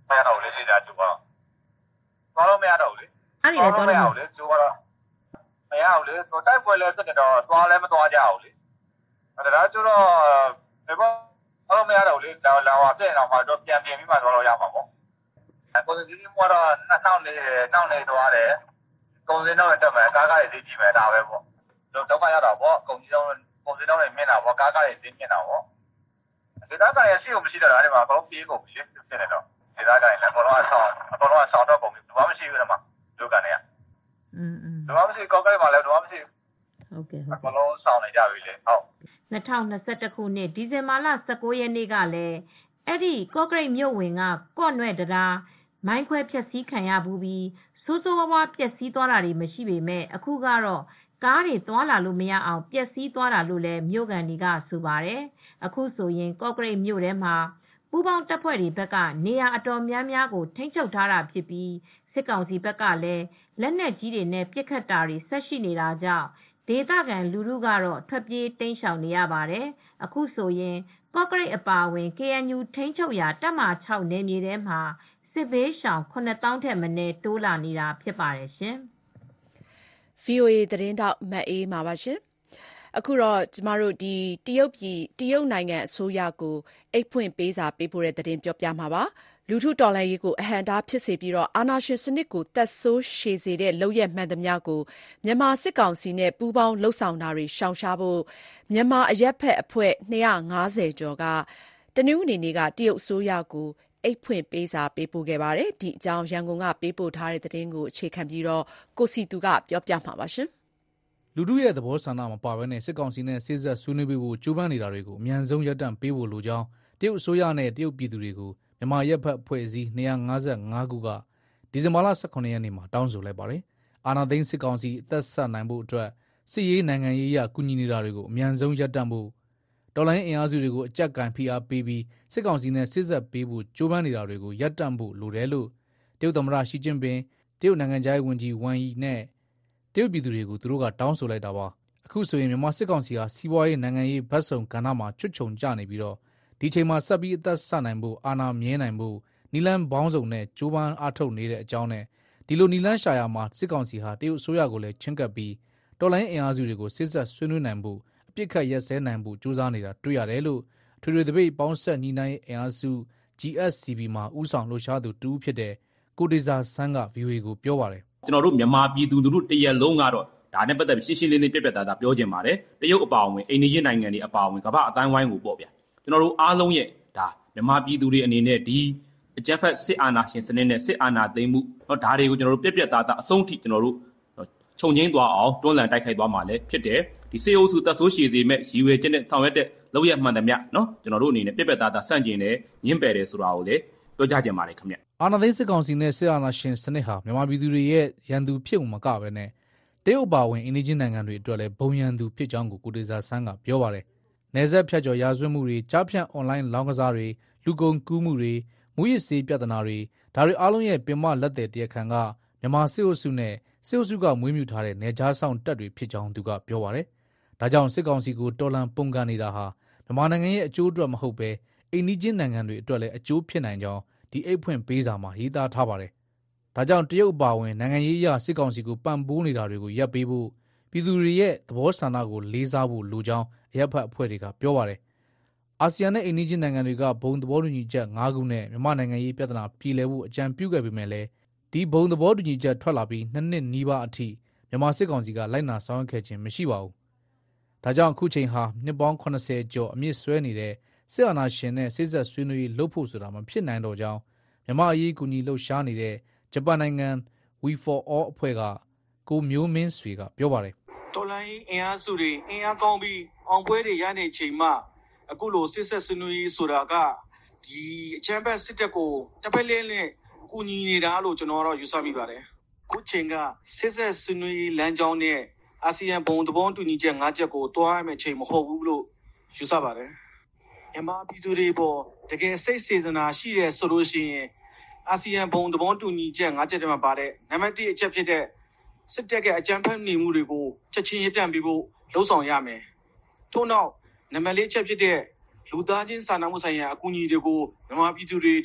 Speaker 13: မရတော့လေအေးဒါကျတော့သွားလို့မရတော့လေ
Speaker 12: အဲ့ဒီလေသွားလို့မရ
Speaker 13: ဘူးလေကျတော့မရဘူးလေတော့တိုက်ပွဲလဲစစ်တော့သွားလဲမသွားကြဘူးလေအဲ့ဒါကျတော့ဘယ်ပေါ့အဲ့လိုမရတော့လေလာလာပြည့်တော့မှတော့ပြန်ပြင်ပြီးမှသွားလို့ရမှာပေါ့ကိုယ်စီစီမောတော့နောက်နေနောက်နေသွားတယ်ကုန်စည်တော့တက်မယ်ကားကားတွေသိကြည့်မယ်ဒါပဲပေါ့ဒုက္ခရတော့ပေါ့ကုန်စည်တော့ကုန်စည်တော့မြင်တာပေါ့ကားကားတွေသိမြင်တာပေါ့ဒေသခံရရှိကိုမရှိတော့အဲ့ဒီမှာအကုန်ပြေးကုန်ပြီဖြစ်နေတော့ဒေသခံတွေအကုန်လုံးအဆောင်အကုန်လုံးအဆောင်တော့ကုန်ပြီဘာမှမရှိဘူးဒီမှာလူကန်တွေက
Speaker 12: อืมอืม
Speaker 13: ဘာမှမရှိကောက်ကလေးမှာလည်းဘာမှမရှိ
Speaker 12: ဟုတ်ကဲ့ဟုတ်
Speaker 13: အကုန်လုံးဆောင်နေကြပြီလေဟုတ်
Speaker 12: ၂၀၂၁ခုနှစ်ဒီဇင်ဘာလ၁၉ရက်နေ့ကလည်းအဲ့ဒီကော့ကရိတ်မြို့ဝင်ကကော့နွဲ့တရားမိုင်းခွဲဖျက်ဆီးခံရဘူးပြီးဆိုးဆိုးဝါးဝါးပျက်စီးသွားတာတွေမရှိပေမဲ့အခုကတော့ကားတွေသွားလာလို့မရအောင်ပျက်စီးသွားတာလို့လည်းမြို့ကန်တွေကဆိုပါတယ်အခုဆိုရင်ကော့ကရိတ်မြို့ထဲမှာပူးပေါင်းတပ်ဖွဲ့တွေဘက်ကနေရာအတော်များများကိုထိန်းချုပ်ထားတာဖြစ်ပြီးစစ်ကောင်စီဘက်ကလည်းလက်နက်ကြီးတွေနဲ့ပစ်ခတ်တာတွေဆက်ရှိနေတာကြောင့်ဒေသခံလူထုကတော့ထွက်ပြေးတိမ်းရှောင်နေရပါတယ်အခုဆိုရင်ကော့ကရိတ်အပါအဝင် ကေအန်ယူ ထိန်းချုပ်ရာတပ်မ၆နယ်မြေထဲမှာစစ်ဘေးရှောင် ခုနှစ်သောင်းထက်မနည်းတိုးလာနေတာဖြစ်ပါတယ်ရှင်
Speaker 2: ။ ဗွီအိုအေ သတင်းထောက်မအေးမာပါရှင်။အခုတော့ကျမတို့ဒီတရုတ်ပြည်တရုတ်နိုင်ငံအစိုးရကိုအိတ်ဖွင့်ပေးစာပေးပို့တဲ့သတင်းပြောပြမှာပါ။လူထုတော်လှန်ရေးကိုအဟန့်အတားဖြစ်စေပြီးအာဏာရှင်စနစ်ကိုသက်ဆိုးရှည်စေတဲ့လုပ်ရပ်မှန်သမျှကိုမြန်မာစစ်ကောင်စီနဲ့ပူးပေါင်းလုပ်ဆောင်တာတွေရှောင်ရှားဖို့မြန်မာအရပ်ဘက်အဖွဲ့၂၅၀ကျော်ကတနင်္ဂနွေနေ့ကတရုတ်အစိုးရကိုအိတ်ဖွင့်ပေးစာပေးပို့ခဲ့ပါတယ်။ဒီအကြောင်းရန်ကုန်ကပေးပို့ထားတဲ့သတင်းကိုအခြေခံပြီးကိုစီသူကပြောပြမှာပါ
Speaker 14: ။လူထုရဲ့သဘောဆန္ဒမပါဘဲနဲ့စစ်ကောင်စီနဲ့စေ့စပ်ဆွေးနွေးပေးဖို့ကြိုးပမ်းနေတာတွေကိုအမြန်ဆုံးရပ်တန့်ပေးဖို့လိုကြောင်းတရုတ်အစိုးရနဲ့တရုတ်ပြည်သူတွေကိုမြန်မာရပ်ဘက်အဖွဲ့အစည်း၂၅၅ခုကဒီဇင်ဘာလ၁၇ရက်နေ့မှာတောင်းဆိုလိုက်ပါတယ်။အာဏာသိမ်းစစ်ကောင်စီအသက်ဆက်နိုင်ဖို့အတွက်စစ်ရေးနိုင်ငံရေးအရကူညီနေတာတွေကိုအမြန်ဆုံးရပ်တန့်ဖို့တော်လိုင်းအင်အားစုတွေကိုအကြက်ကန်ဖိအားပေးပြီးစစ်ကောင်စီနဲ့စစ်ဆက်ပေးဖို့ကြိုးပမ်းနေတာတွေကိုရပ်တန့်ဖို့လိုတယ်လို့တရုတ်သမ္မတရှီကျင့်ပင်တရုတ်နိုင်ငံခြားရေးဝန်ကြီးဝမ်ယီနဲ့တရုတ်ပြည်သူတွေကိုသူတို့ကတောင်းဆိုလိုက်တာပါအခုဆိုရင်မြန်မာစစ်ကောင်စီဟာစီးပွားရေးနိုင်ငံရေးဘက်စုံကဏ္ဍမှာချွတ်ချုံကျနေပြီးတော့ဒီချိန်မှာဆက်ပြီးအသက်ဆက်နိုင်ဖို့အာဏာမြဲနိုင်ဖို့နီလန်းပေါင်းစုံနဲ့ကြိုးပမ်းအားထုတ်နေတဲ့အကြောင်းနဲ့ဒီလိုနီလန်းရှာယာမှာစစ်ကောင်စီဟာတရုတ်အစိုးရကိုလည်းချင်းကပ်ပြီးတော်လိုင်းအင်အားစုတွေကိုစစ်ဆက်ဆွေးနွေးနိုင်ဖို့အပြစ်ခတ်ရက်စဲနိုင်ဖို့ကြိုးစားနေတာတွေ့ရတယ်လို့ထွေထွေသပိတ်ပေါင်းဆက်ညီနိုင်အင်အားစု ဂျီ အက်စ် စီ ဘီ မှာဥဆောင်လှုပ်ရှားသူတူဖြစ်တဲ့ကိုတေဇာဆန်းက ဗီအိုအေကိုပြောပါတယ်
Speaker 4: ကျွန်တော်တို့မြန်မာပြည်သူလူထုတရက်လုံးကတော့ဒါနဲ့ပတ်သက်ပြီးရှင်းရှင်းလင်းလင်းပြပြသားသားပြောချင်ပါတယ်တရုတ်အပါအဝင်အိန္ဒိယနိုင်ငံတွေအပါအဝင်ကမ္ဘာအတိုင်းဝိုင်းကိုပေါ့ဗျာကျွန်တော်တို့အားလုံးရဲ့ဒါမြန်မာပြည်သူတွေအနေနဲ့ဒီအကြမ်းဖက်စစ်အာဏာရှင်စနစ်နဲ့စစ်အာဏာသိမ်းမှုเนาะဒါတွေကိုကျွန်တော်တို့ပြပြသားသားအဆုံးထိကျွန်တော်တို့ခြုံငင်းသွားအောင်တွန်းလှန်တိုက်ခိုက်သွားမှာလည်းဖြစ်တယ်ဒီစေအုပ်စုသက်ဆိုးရှည်စေမဲ့ရည်ရွယ်ချက်နဲ့ဆောင်ရွက်တဲ့လောက်ရမှန်သမျှเนาะကျွန်တော်တို့အနေနဲ့ပြပြသားသားစန့်ကျင်တယ်ညှင်းပယ်တယ်ဆိုတာကိုလည်းပြောကြကြပါတယ်ခင်ဗျ
Speaker 14: အာဏာသိမ်းစစ်ကောင်စီနဲ့စစ်အာဏာရှင်စနစ်ဟာမြန်မာပြည်သူတွေရဲ့ရန်သူဖြစ်ုံမကပဲနဲ့တရုတ်ပါဝင်အိန္ဒိယနိုင်ငံတွေအတွက်လည်းဘုံရန်သူဖြစ်ကြောင်းကိုကိုတေဇာဆန်းကပြောပါတယ်နယ်စပ်ဖြတ်ကျော်ရာဇဝတ်မှုတွေကြားဖြန့်အွန်လိုင်းလောင်းကစားတွေလူကုန်ကူးမှုတွေမူရစ်ဆေးပြဿနာတွေဒါတွေအားလုံးရဲ့ပင်မလက်သည်တရားခံကမြန်မာစစ်အုပ်စုနဲ့စစ်အုပ်စုကမွေးမြူထားတဲ့နယ်ခြားဆောင်တပ်တွေဖြစ်ကြောင်းသူကပြောပါတယ်ဒါကြောင့်စစ်ကောင်စီကိုတော်လှန်ပုန်ကန်နေတာဟာမြန်မာနိုင်ငံရဲ့အကျိုးအတွက်မဟုတ်ပဲအိန္ဒိယနိုင်ငံတွေအတွက်လည်းအကျိုးဖြစ်နိုင်ကြောင်းဒီအိတ်ဖွင့်ပေးစာမှာရေးသားထားပါတယ်ဒါကြောင့်တရုတ်အပါအဝင်နိုင်ငံရေးအရစစ်ကောင်စီကိုပံ့ပိုးနေတာတွေကိုရပ်ပေးဖို့ပြည်သူတွေရဲ့သဘောဆန္ဒကိုလေးစားဖို့လိုကြောင်းအရပ်ဘက်အဖွဲ့တွေကပြောပါတယ်အာဆီယံနဲ့အိန္ဒိယနိုင်ငံတွေကဘုံသဘောတူညီချက်၅ခုနဲ့မြန်မာနိုင်ငံရေးပြဿနာပြည်လည်ဖို့အကြံပြုခဲ့ပေမဲ့လည်းဒီဘုံသဘောတူညီချက်ထွက်လာပြီးနှစ်နှစ်နီးပါးအထိမြန်မာစစ်ကောင်စီကလိုက်နာဆောင်ရွက်ခဲ့ခြင်းမရှိပါဘူးဒါကြောင့်အခုချိန်ဟာနှစ်ပေါင်း၇၀ကျော်အမြင့်ဆွဲနေတဲ့စစ်အာဏာရှင်နဲ့စစ်ဆက်ဆွေးနွေးလုပ်ဖို့ဆိုတာမဖြစ်နိုင်တော့ကြောင်းမြန်မာအရေးကူညီလှုပ်ရှားနေတဲ့ဂျပန်နိုင်ငံ We for All အဖွဲ့ကကိုမျိုးမင်းဆွေကပြောပါတယ်
Speaker 15: တော်လိုင်းအင်အားစုတွေအင်အားကောင်းပြီးအောင်ပွဲတွေရနေချိန်မှအခုလိုစစ်ဆက်ဆွေးနွေးဆိုတာကဒီအချမ်းဘတ်စစ်တပ်ကိုတစ်ဖက်လဲနဲ့ကူညီနေတာလို့ကျွန်တော်ကတော့ယူဆမိပါတယ်ခုချိန်ကစစ်ဆက်ဆွေးနွေးလမ်းကြောင်းနဲ့အာဆီယံဘုံသဘောတူညီချက်၅ချက်ကိုတွားရမယ့်ချိန်မဟုတ်ဘူးလို့ယူဆပါတယ်မြန်မာပြည်သူတွေပေါ်တကယ်စိတ်စေတနာရှိတဲ့ဆိုလို့ရှိရင်အာဆီယံဘုံသဘောတူညီချက်၅ချက်တည်းမှာပါတဲ့နံပါတ်၁အချက်ဖြစ်တဲ့စစ်တပ်ကအကြမ်းဖက်နေမှုတွေကိုချက်ချင်းရပ်တန့်ပြီးဖို့လှုံ့ဆော်ရမယ်ထို့နောက်နံပါတ်၄ချက်ဖြစ်တဲ့လူသားချင်းစာနာမှုဆိုင်ရာအကူအညီတွေကိုမြန်မာပြည်သူတွေထံ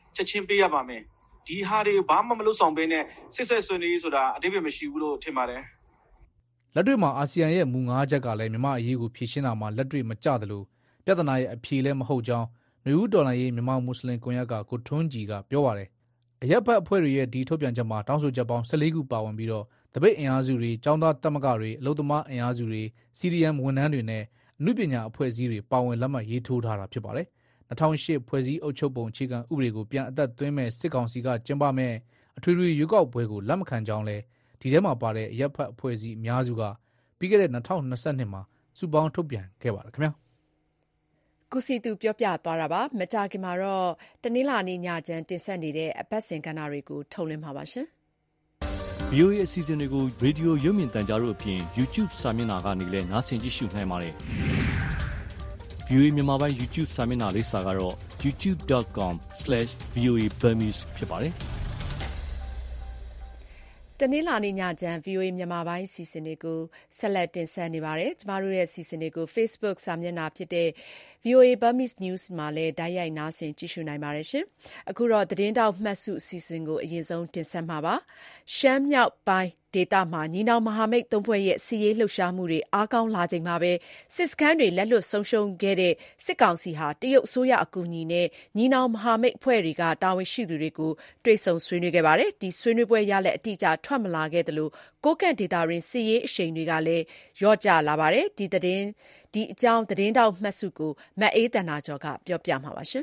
Speaker 15: ချက်ချင်းပေးရပါမယ်ဒီဟာတွေဘာမှမလုပ်ဆောင်ဘဲနဲ့စစ်ဆက်ဆွေးနွေးဆိုတာအတိတ်ပဲမရှိဘူးလို့ထင်ပါတယ်
Speaker 14: လက်တွေ့မှာအာဆီယံရဲ့မူငါးချက်ကလည်းမြန်မာအရေးကိုဖြေရှင်းတာမှာလက်တွေ့မကျသလိုပြဿနာရဲ့အဖြေလည်းမဟုတ်ကြောင်းနယူးဒေါ်လာရေးမြန်မာမွတ်စလင်ကွန်ရက်ကကိုထွန်းကြည်ကပြောပါတယ်အရက်ဘတ်အဖွဲ့တွေရဲ့ဒီထုတ်ပြန်ချက်မှာတောင်းဆိုချက်ပေါင်းဆယ်လေးခုပါဝင်ပြီးတော့တပိတ်အင်အားစုတွေចောင်းသားတက်မကတွေအလုပ်သမားအင်အားစုတွေစီရီယမ်ဝန်ထမ်းတွေနဲ့အမှုပညာအဖွဲ့အစည်းတွေပါဝင်လက်မှတ်ရေးထိုးထားတာဖြစ်ပါတယ်၂၀၀၈ဖွဲ့စည်းအုပ်ချုပ်ပုံအခြေခံဥပဒေကိုပြန်အသက်သွင်းမဲ့စစ်ကောင်စီကကျင်းပမဲ့အထွေထွေရွေးကောက်ပွဲကိုလက်မခံကြောင်းလဲဒီထဲမှာပါတဲ့အရက်ဖတ်အဖွဲ့အစည်းအများစုကပြီးခဲ့တဲ့၂၀၂၂မှာစုပေါင်းထုတ်ပြန်ခဲ့ပါတယ်ခင်ဗျာ
Speaker 2: ကုစီသူပြောပြသွားတာပါမကြခင်မှာတော့တနင်္လာနေ့ညချမ်းတင်ဆက်နေတဲ့အပတ်စဉ်ကဏ္ဍတွေကိုထုတ်လွှင့်မှာပါရှင်
Speaker 5: ဗွီအိုအေ အစီအစဉ်တွေကိုရေဒီယိုရုပ်မြင်သံကြားတို့အပြင် YouTube စာမျက်နှာကနေလည်းနားဆင်ကြည့်ရှုနိုင်ပါတယ် ဗွီအိုအေ မြန်မာပိုင်း YouTube စာမျက်နှာလေးစာကတော့ ยูทูบดอทคอมสแลชวีโอเอบอร์มีစ် ဖြစ်ပါတယ်
Speaker 2: တနင်္လာနေ့ညချမ်း ဗွီအိုအေ မြန်မာပိုင်းအစီအစဉ်တွေကိုဆက်လက်တင်ဆက်နေပါတယ်ကျမတို့ရဲ့အစီအစဉ်တွေကို Facebook စာမျက်နှာဖြစ်တဲ့ ဗွီအိုအေ Burmese News မှာလည်းတိုက်ရိုက်နားဆင်ကြည့်ရှုနိုင်ပါတယ်ရှင်အခုတော့သတင်းတောက်မှတ်စုအစီအစဉ်ကိုအရင်ဆုံးတင်ဆက်မှာပါရှမ်းမြောက်ပိုင်းဒေသမှာညီနောင်မဟာမိတ်သုံးဖွဲ့ရဲ့စီရေးလှုပ်ရှားမှုတွေအားကောင်းလာချိန်မှာပဲစစ်စခန်းတွေလက်လွတ်ဆုံးရှုံးခဲ့တဲ့စစ်ကောင်စီဟာတရုတ်အစိုးရအကူအညီနဲ့ညီနောင်မဟာမိတ်အဖွဲ့တွေကတာဝန်ရှိသူတွေကိုတွေ့ဆုံဆွေးနွေးခဲ့ပါတယ်ဒီဆွေးနွေးပွဲရလဒ်အတိအကျထွက်မလာခဲ့သလိုကိုကန့်ဒေသတွင်စီရေးအရှိန်တွေကလည်းလျော့ကျလာပါတယ်ဒီသတင်းဒီအကြောင်းသတင်းတောက်မှတ်စုကိုမတ်အေးတနာကျော်ကပြောပြမှာပါရှင်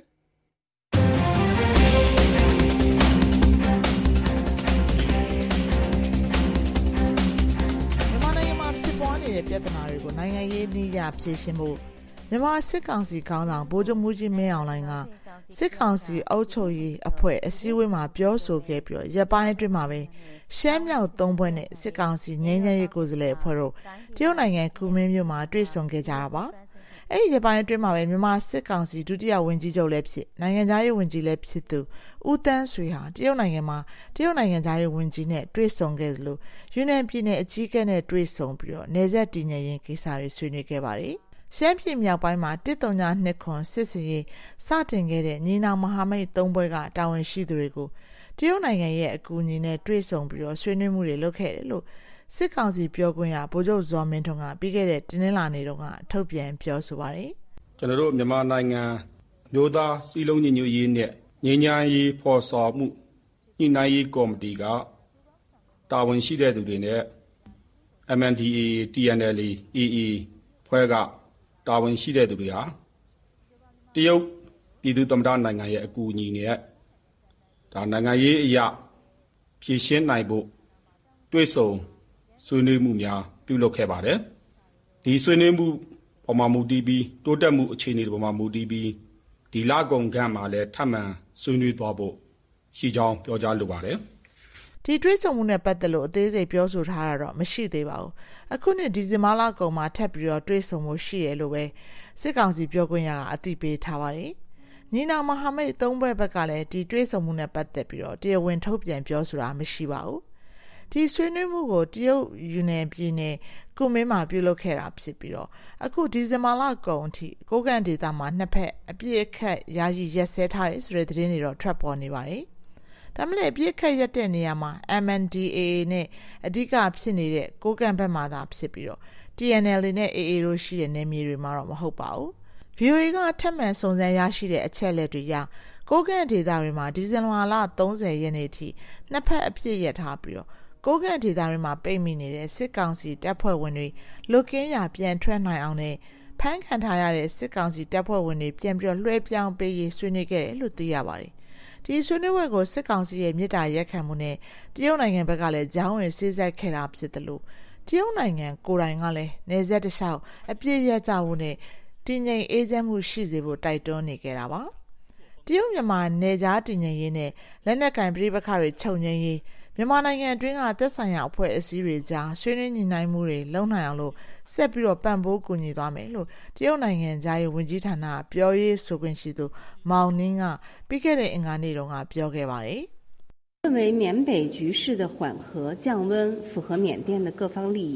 Speaker 16: တဲ့ပြဿနာတွေကိုနိုင်ငံရေးနည်းရဖြေရှင်းဖို့မြန်မာစစ်ကောင်စီခေါင်းဆောင်ဗိုလ်ချုပ်မှူးကြီးမင်းအောင်လှိုင်ကစစ်ကောင်စီအုပ်ချုပ်ရေးအဖွဲ့အစည်းအဝေးမှာပြောဆိုခဲ့ပြီးရပ်ပိုင်းအတွင်းမှာပဲရှမ်းမြောက်သုံးဖွဲ့နဲ့စစ်ကောင်စီငြိမ်းချမ်းရေးကိုယ်စားလှယ်အဖွဲ့တို့တရုတ်နိုင်ငံကူမင်းမြို့မှာတွေ့ဆုံခဲ့ကြတာပါအဲ့ဒီရပ်ပိုင်းအတွင်းမှာပဲမြန်မာစစ်ကောင်စီဒုတိယဝန်ကြီးချုပ်လည်းဖြစ်နိုင်ငံသားရေးဝန်ကြီးလည်းဖြစ်သူဦးတန်းဆွေဟာတရုတ်နိုင်ငံမှာတရုတ်နိုင်ငံသားရေးဝန်ကြီးနဲ့တွေ့ဆုံခဲ့သလိုယူနန်ပြည်နယ်အကြီးအကဲနဲ့တွေ့ဆုံပြီးတော့နေဆက်တည်ငြိမ်ရေးကိစ္စတွေဆွေးနွေးခဲ့ပါတယ်ရှမ်းပြည်မြောက်ပိုင်းမှာတစ်တုံညာနှစ်ခွန်စစ်စရေးစတင်ခဲ့တဲ့ညီနောင်မဟာမိတ်သုံးဘွဲကတာဝန်ရှိသူတွေကိုတရုတ်နိုင်ငံရဲ့အကူအညီနဲ့တွေ့ဆုံပြီးတော့ဆွေးနွေးမှုတွေလုပ်ခဲ့တယ်လို့စစ်ကောင်စီပြောခွင့်ရဗိုလ်ချုပ်ဇော်မင်းထွန်းကပြီးခဲ့တဲ့တင်းနှင်းလာနေတော့ကထုတ်ပြန်ပြောဆိုပါတယ်
Speaker 17: ကျွန်တော်တို့မြန်မာနိုင်ငံမျိုးသားစီလုံးညီညွတ်ရေးနဲ့ငြိမ်းချမ်းရေးဖော်ဆောင်မှုညှိနှိုင်းရေးကော်မတီကတာဝန်ရှိတဲ့သူတွေနဲ့ အမ် အန် ဒီ အေ အေ တီ အန် အယ် အေ အေ အေ ဖွဲ့ကတာဝန်ရှိတဲ့သူတွေဟာတရုတ်ပြည်သူ့သမ္မတနိုင်ငံရဲ့အကူအညီနဲ့ဒါနိုင်ငံရေးအရာဖြည့်ရှင်းနိုင်ဖို့တွေ့ဆုံဆွေးနွေးမှုများပြုလုပ်ခဲ့ပါတယ်ဒီဆွေးနွေးမှုပေါ်မှာမူတည်ပြီးတိုးတက်မှုအခြေအနေတွေပေါ်မှာမူတည်ပြီးဒီလကုန်ခန့်မှာလည်းထပ်မံဆွေးနွေးသွားဖို့ရှိကြောင်းပြောကြားလိုပါတယ်
Speaker 16: ဒီတွေ့ဆုံမှုနဲ့ပတ်သက်လို့အသေးစိတ်ပြောဆိုထားတာတော့မရှိသေးပါဘူးအခုနှစ်ဒီဇင်ဘာလကုန်မှာထပ်ပြီးတော့တွေ့ဆုံမှုရှိရလို့ပဲစစ်ကောင်စီပြောခွင့်ရကအသိပေးထားပါတယ်ညီနောင်မဟာမိတ်သုံးဘက်ဘက်ကလည်းဒီတွေ့ဆုံမှုနဲ့ပတ်သက်ပြီးတော့တရားဝင်ထုတ်ပြန်ပြောဆိုတာမရှိပါဘူးဒီဆွေးနွေးမှုကိုတရုတ်ယူနန်ပြည်နယ်ကုမင်းမှာပြုလုပ်ခဲ့တာဖြစ်ပြီးတော့အခုဒီဇင်ဘာလကုန်အထိကိုကန့်ဒေသမှာနှစ်ဖက်အပြည့်အခက်ယာယီရက်စဲထားတယ်ဆိုတဲ့သတင်းတွေတော့ထွက်ပေါ်နေပါတယ်ဒါမှလည်းအပြည့်အခက်ရက်တဲ့နေရာမှာ အမ် အန် ဒီ အေ အေ နဲ့အဓိကဖြစ်နေတဲ့ကိုကန့်ဘက်မှာသာဖြစ်ပြီးတော့ တီ အန် အယ် အေ နဲ့ အေ အေ တို့ရှိတဲ့နယ်မြေတွေမှာတော့မဟုတ်ပါဘူး ဗွီအိုအေကထပ်မံစုံစမ်းရရှိတဲ့အချက်အလက်တွေအရကိုကန့်ဒေသတွေမှာဒီဇင်ဘာလသုံးဆယ်ရက်နေ့ထိနှစ်ဖက်အပြည့်ရထားပြီးတော့ကိုကန့်ဒေသတွေမှာပိတ်မိနေတဲ့စစ်ကောင်စီတပ်ဖွဲ့ဝင်တွေလွတ်ကင်းရာပြန်ထွက်နိုင်အောင်နဲ့ဖမ်းခံထားရတဲ့စစ်ကောင်စီတပ်ဖွဲ့ဝင်တွေပြန်ပြီးတော့လွှဲပြောင်းပေးရေးဆွေးနွေးခဲ့တယ်လို့သိရပါတယ်ဒီဆွေးနွေးပွဲကိုစစ်ကောင်စီရဲ့မြစ်တာရက်ခံမှုနဲ့တရုတ်နိုင်ငံဘက်ကလည်းကြောင်းဝင်စေးစက်ခဲ့တာဖြစ်တယ်လို့တရုတ်နိုင်ငံကိုယ်တိုင်ကလည်းနေဆက်တလျှောက်အပြည့်ရကြဖို့နဲ့တည်ငြိမ်အေးချမ်းမှုရှိစေဖို့တိုက်တွန်းနေကြတာပါတရုတ်မြန်မာနယ်ကြားတည်ငြိမ်ရေးနဲ့လက်နက်ကင်ပြည်ပခါတွေချုပ်ငြိမ်းရေးမြန်မာနိုင်ငံအတွင်းကသက်ဆိုင်ရာအဖွဲ့အစည်းတွေကြားဆွေးနွေးညှိနှိုင်းမှုတွေလုပ်နိုင်အောင်လို့ဆက်ပြီးတော့ပံ့ပိုးကူညီသွားမယ်လို့တရုတ်နိုင်ငံသားရေးဝန်ကြီးဌာနပြောရေးဆိုခွင့်ရှိသူမောင်နင်းကပြီးခဲ့တဲ့အင်္ဂါနေ့တုန်းကပြောခဲ့ပါတယ်
Speaker 18: 认为缅北局势的缓和降温符合缅甸的各方利益也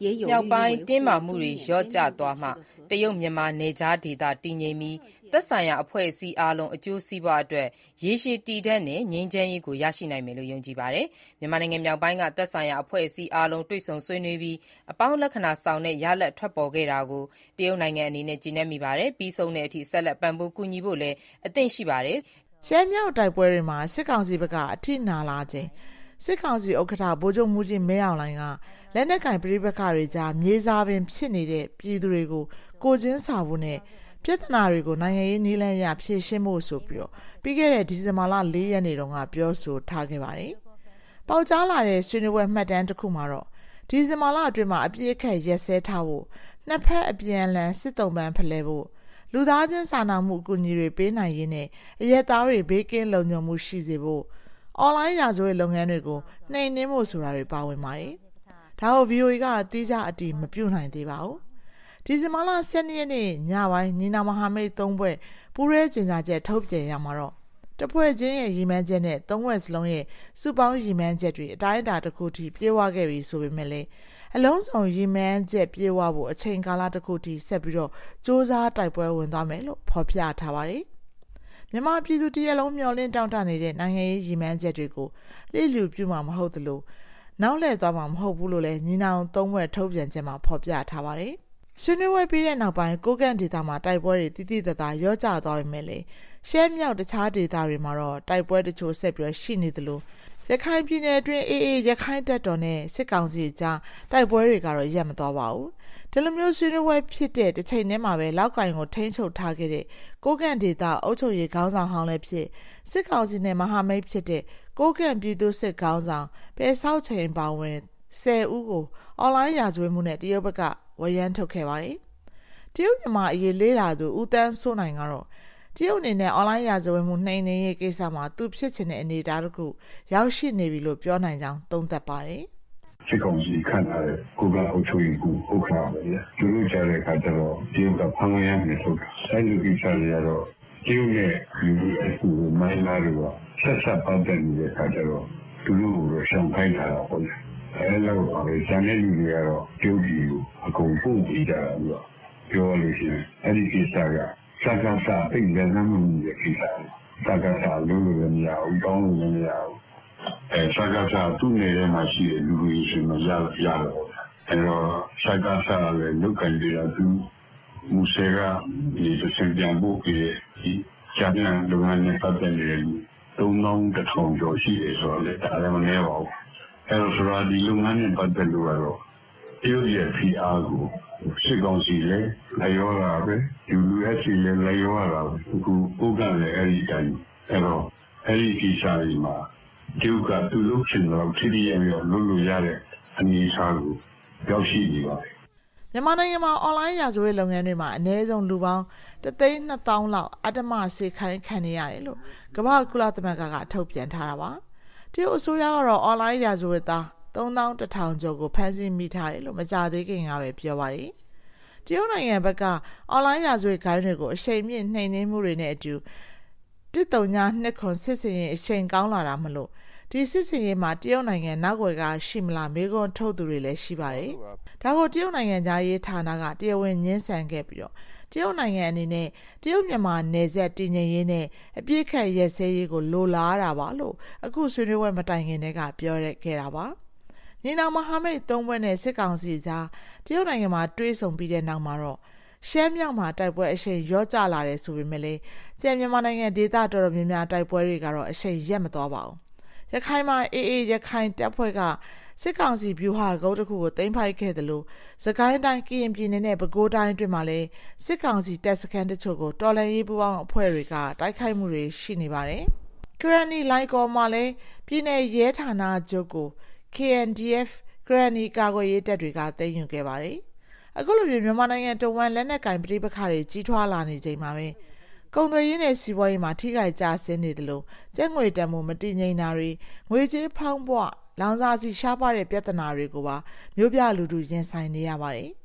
Speaker 3: မြောက်ပိုင်းတင်းမာမှုတွေလျော့ကျသွားမှတရုတ်မြန်မာနယ်ခြားဒေသတည်ငြိမ်ပြီးသက်ဆိုင်ရာအဖွဲ့အစည်းအားလုံးအကျိုးစီးပွားအတွက်ရေရှည်တည်တံ့တဲ့ငြိမ်းချမ်းရေးကိုရရှိနိုင်မယ်လို့ယုံကြည်ပါတယ်။မြန်မာနိုင်ငံမြောက်ပိုင်းကသက်ဆိုင်ရာအဖွဲ့အစည်းအားလုံးတွေ့ဆုံဆွေးနွေးပြီးအပေါင်းလက္ခဏာဆောင်တဲ့ရလဒ်ထွက်ပေါ်ခဲ့တာကိုတရုတ်နိုင်ငံအနေနဲ့ကျေနပ်မိပါတယ်။ပြီးဆုံးတဲ့အထိဆက်လက်ပံ့ပိုးကူညီဖို့လည်းအသင့်ရှိပါတယ်။
Speaker 16: ရှမ်းမြောက်တိုက်ပွဲတွေမှာစစ်ကောင်စီဘက်ကအထိနာလာချိန်စစ်ကောင်စီဥက္ကဋ္ဌဗိုလ်ချုပ်မှူးကြီးမင်းအောင်လှိုင်ကလက်နက်ကင်ပဋိပက္ခတွေကြားမြေစာပင်ဖြစ်နေတဲ့ပြည်သူတွေကိုကိုချင်းစာဖို့နဲ့ပြဿနာတွေကိုနိုင်ငံရေးနည်းလမ်းအရဖြေရှင်းဖို့ဆိုပြီးပြီးခဲ့တဲ့ဒီဇင်ဘာလ၄ရက်နေ့တုန်းကပြောဆိုထားခဲ့ပါတယ်။ပေါက်ကြားလာတဲ့ဆွေးနွေးပွဲမှတ်တမ်းတစ်ခုမှာတော့ဒီဇင်ဘာလအတွင်းမှာအပြည့်အခက်ရက်စဲထားဖို့နှစ်ဖက်အပြန်အလှန်စစ်တုံးပန်းဖလှယ်ဖို့လူသားချင်းစာနာမှုအကူအညီတွေပေးနိုင်ရေးနဲ့အရက်သားတွေဘေးကင်းလုံခြုံမှုရှိစေဖို့အွန်လိုင်းရာဇဝတ်လုပ်ငန်းတွေကိုနှိမ်နင်းဖို့ဆိုတာတွေပါဝင်ပါတယ်။ဒါကို ဗီအိုအေ ကတိကျအတည်မပြုနိုင်သေးပါဘူး။ဒီဇင်ဘာလ၁၂ရက်နေ့ညပိုင်းညီနောင်မဟာမိတ်သုံးဖွဲ့ပူးရဲကြေညာချက်ထုတ်ပြန်ရမှာတော့တစ်ဖွဲ့ချင်းရဲ့ရည်မှန်းချက်နဲ့သုံးဖွဲ့စလုံးရဲ့စုပေါင်းရည်မှန်းချက်တွေအတိုင်းအတာတစ်ခုထိပြေဝခဲ့ပြီဆိုပေမဲ့လည်းအလုံးစုံရည်မှန်းချက်ပြေဝဖို့အချိန်ကာလတစ်ခုထိဆက်ပြီးတော့စ조사တိုက်ပွဲဝင်သွားမယ်လို့ဖော်ပြထားပါတယ်။မြန်မာပြည်သူတရက်လုံးမျှော်လင့်တောင့်တနေတဲ့နိုင်ငံရေးရည်မှန်းချက်တွေကိုလျှို့လူပြုမှာမဟုတ်သလိုနောက်လှည့်သွားမှာမဟုတ်ဘူးလို့လည်းညီနောင်သုံးဖွဲ့ထုတ်ပြန်ချက်မှာဖော်ပြထားပါတယ်။ဆွေးနွေးပွဲပြီးတဲ့နောက်ပိုင်းကိုကန့်ဒေသမှာတိုက်ပွဲတွေတိတိတသာရောကျသွားပေမဲ့လည်းရှမ်းမြောက်တခြားဒေသတွေမှာတော့တိုက်ပွဲတချို့ဆက်ပြီးရှိနေသလိုရခိုင်ပြည်နယ်အတွင်းအေးအေးရခိုင်တပ်တော်နဲ့စစ်ကောင်စီကြားတိုက်ပွဲတွေကတော့ရပ်မသွားပါဘူး။ဒီလိုမျိုးဆွေးနွေးပွဲဖြစ်တဲ့တစ်ချိန်တည်းမှာပဲလောက်ကင်ကိုထိန်းချုပ်ထားခဲ့တဲ့ကိုကန့်ဒေသအုပ်ချုပ်ရေးခေါင်းဆောင်ဟောင်းလည်းဖြစ်စစ်ကောင်စီနဲ့မဟာမိတ်ဖြစ်တဲ့ကိုကန့်ပြည်သူစစ်ခေါင်းဆောင်ပဲဆောက်ချိန်ပါဝင်ဆယ်ဦးကိုအွန်လိုင်းရာဇဝတ်မှုနဲ့တရုတ်ဘက်ကဝရမ်းထုတ်ခဲ့ပါတယ်။တရုတ်မြန်မာအရေးလေးလာသူဦးတန်းစိုးနိုင်ကတော့တရုတ်အနေနဲ့အွန်လိုင်းရာဇဝတ်မှုနှိမ်နင်းရေးကိစ္စမှာသူဖြစ်ချင်တဲ့အနေအထားတစ်ခုရောက်ရှိနေပြီလို့ပြောနိုင်ကြောင်းသုံးသပ်ပါတယ်
Speaker 18: ။စစ်ကောင်စီခန့်ထားတဲ့ကိုကအုပ်ချုပ်ရေးကူဥက္ကဋ္ဌပဲလေ။သူတို့ကြားတဲ့အခါကျတော့တရုတ်ကဖမ်းရမယ်ဆိုတော့အဲ့ဒီကိစ္စတွေကတော့တရုတ်ရဲ့ယူအကူမိုင်းလာတွေကဆက်ဆက်ပတ်သက်နေတဲ့အခါကျတော့သူတို့ကိုရှောင်ခိုင်းထားတာပေါ့လေ။အဲလောက်ပါပဲဂျန်တဲ့လူတွေကတော့တရုတ်ပြည်ကိုအကုန်ပို့ပြီးကြတာပြီးတော့ပြောလို့ရှိရင်အဲ့ဒီကိစ္စကစကားစားအိမ်လည်းမမှုရဲ့ကိစ္စစကားစားလို့လည်းမရဘူးတောင်းလို့လည်းမရဘူးအဲစကားစားသူ့နယ်ထဲမှာရှိတဲ့လူတွေရှိမှရရတော့အဲတော့စကားစားလည်းလုတ်ကန်ကြတာသူမူစေကဒီစင်ပြန်ဖို့ပြီးဒီဂျပန်လူငန်းနဲ့ပတ်သက်နေတဲ့သုံးသောင်းတစ်ထောင်ကျော်ရှိတယ်ဆိုတော့လည်းဒါလည်းမနည်းပါဘူးအဲတော့ဆိုတာဒီလူငန်းနဲ့ပတ်သက်လို့ကတော့တရုတ်ရဲ့ P R ကိုစစ်ကောင်စီလည်းလည်းရောတာပဲ U S C လည်းလည်းရောတာအခုဥက္ကဋ္ဌလည်းအဲ့ဒီတိုင်းအဲ့တော့အဲ့ဒီကိစ္စကြီးမှာတရုတ်ကသူ့လုပ်ချင်တော့ထိထိရောက်ရောက်လုပ်လို့ရတဲ့အနေအထားကိုရောက်ရှိနေပါတယ်
Speaker 16: မြန်မာနိုင်ငံမှာအွန်လိုင်းရာဇဝတ်လုပ်ငန်းတွေမှာအနည်းဆုံးလူပေါင်းတစ်သိန်းနှစ်သောင်းလောက်အတ္တမစေခိုင်းခံနေရတယ်လို့ကမ္ဘာ့ကုလသမဂ္ဂကထုတ်ပြန်ထားတာပါတရုတ်အစိုးရကတော့အွန်လိုင်းရာဇဝတ်သားသုံးသောင်းတစ်ထောင်ကျော်ကိုဖမ်းဆီးမိထားတယ်လို့မကြာသေးခင်ကပဲပြောပါတယ်တရုတ်နိုင်ငံဘက်ကအွန်လိုင်းရာဇဝတ်ဂိုဏ်းတွေကိုအရှိန်မြင့်နှိမ်နင်းမှုတွေနဲ့အတူတစ်တုံညာနှစ်ခွန်စစ်စင်ရင်အရှိန်ကောင်းလာတာမလို့ဒီစစ်စင်ရင်မှာတရုတ်နိုင်ငံနောက်ွယ်ကရှိမလားမေးခွန်းထုတ်သူတွေလည်းရှိပါတယ်ဒါကိုတရုတ်နိုင်ငံသားရေးဌာနကတရားဝင်ညှင်းဆန်ခဲ့ပြီးတော့တရုတ်နိုင်ငံအနေနဲ့တရုတ်မြန်မာနယ်စပ်တည်ငြိမ်ရေးနဲ့အပြည့်ခတ်ရဲစဲရေးကိုလိုလားတာပါလို့အခုဆွေးနွေးပွဲမတိုင်ခင်တည်းကပြောရခဲ့တာပါညီနောင်မဟာမိတ်သုံးဘက်နဲ့စစ်ကောင်စီကြားတရုတ်နိုင်ငံမှာတွဲဆုံပြီးတဲ့နောက်မှာတော့ရှမ်းမြောက်မှာတိုက်ပွဲအရှိန်ရောကျလာတယ်ဆိုပေမဲ့လည်းကျန်မြန်မာနိုင်ငံဒေသတော်တော်များများတိုက်ပွဲတွေကတော့အရှိန်ရက်မသွားပါဘူးရခိုင်မှာအေးအေးရခိုင်တပ်ဖွဲ့ကစစ်ကောင်စီဗျူဟာကုန်းတစ်ခုကိုသိမ်းပိုက်ခဲ့တယ်လို့စကိုင်းတိုင်းကရင်ပြည်နယ်နဲ့ပဲခူးတိုင်းအတွင်းမှာလည်းစစ်ကောင်စီတပ်စခန်းတချို့ကိုတော်လှန်ရေးပူးပေါင်းအဖွဲ့တွေကတိုက်ခိုက်မှုတွေရှိနေပါတယ်ကရနီလိုင်ကော်မှာလည်းပြည်နယ်ရဲဌာနချုပ်ကို K N D F ကရနီကာကွယ်ရေးတပ်တွေကသိမ်းယူခဲ့ပါတယ်။အခုလိုမျိုးမြန်မာနိုင်ငံတဝန်းလက်နက်ကင်ပဋိပက္ခတွေကြီးထွားလာနေချိန်မှာပဲကုန်သွယ်ရေးနဲ့စီးပွားရေးမှာထိခိုက်ကျဆင်းနေတယ်လို့ကျပ်ငွေတန်ဖိုးမတည်ငြိမ်တာတွေငွေကြေးဖောင်းပွလောင်စာဆီရှားပါတဲ့ပြဿနာတွေကိုပါမြို့ပြလူထုရင်ဆိုင်နေရပါတယ်။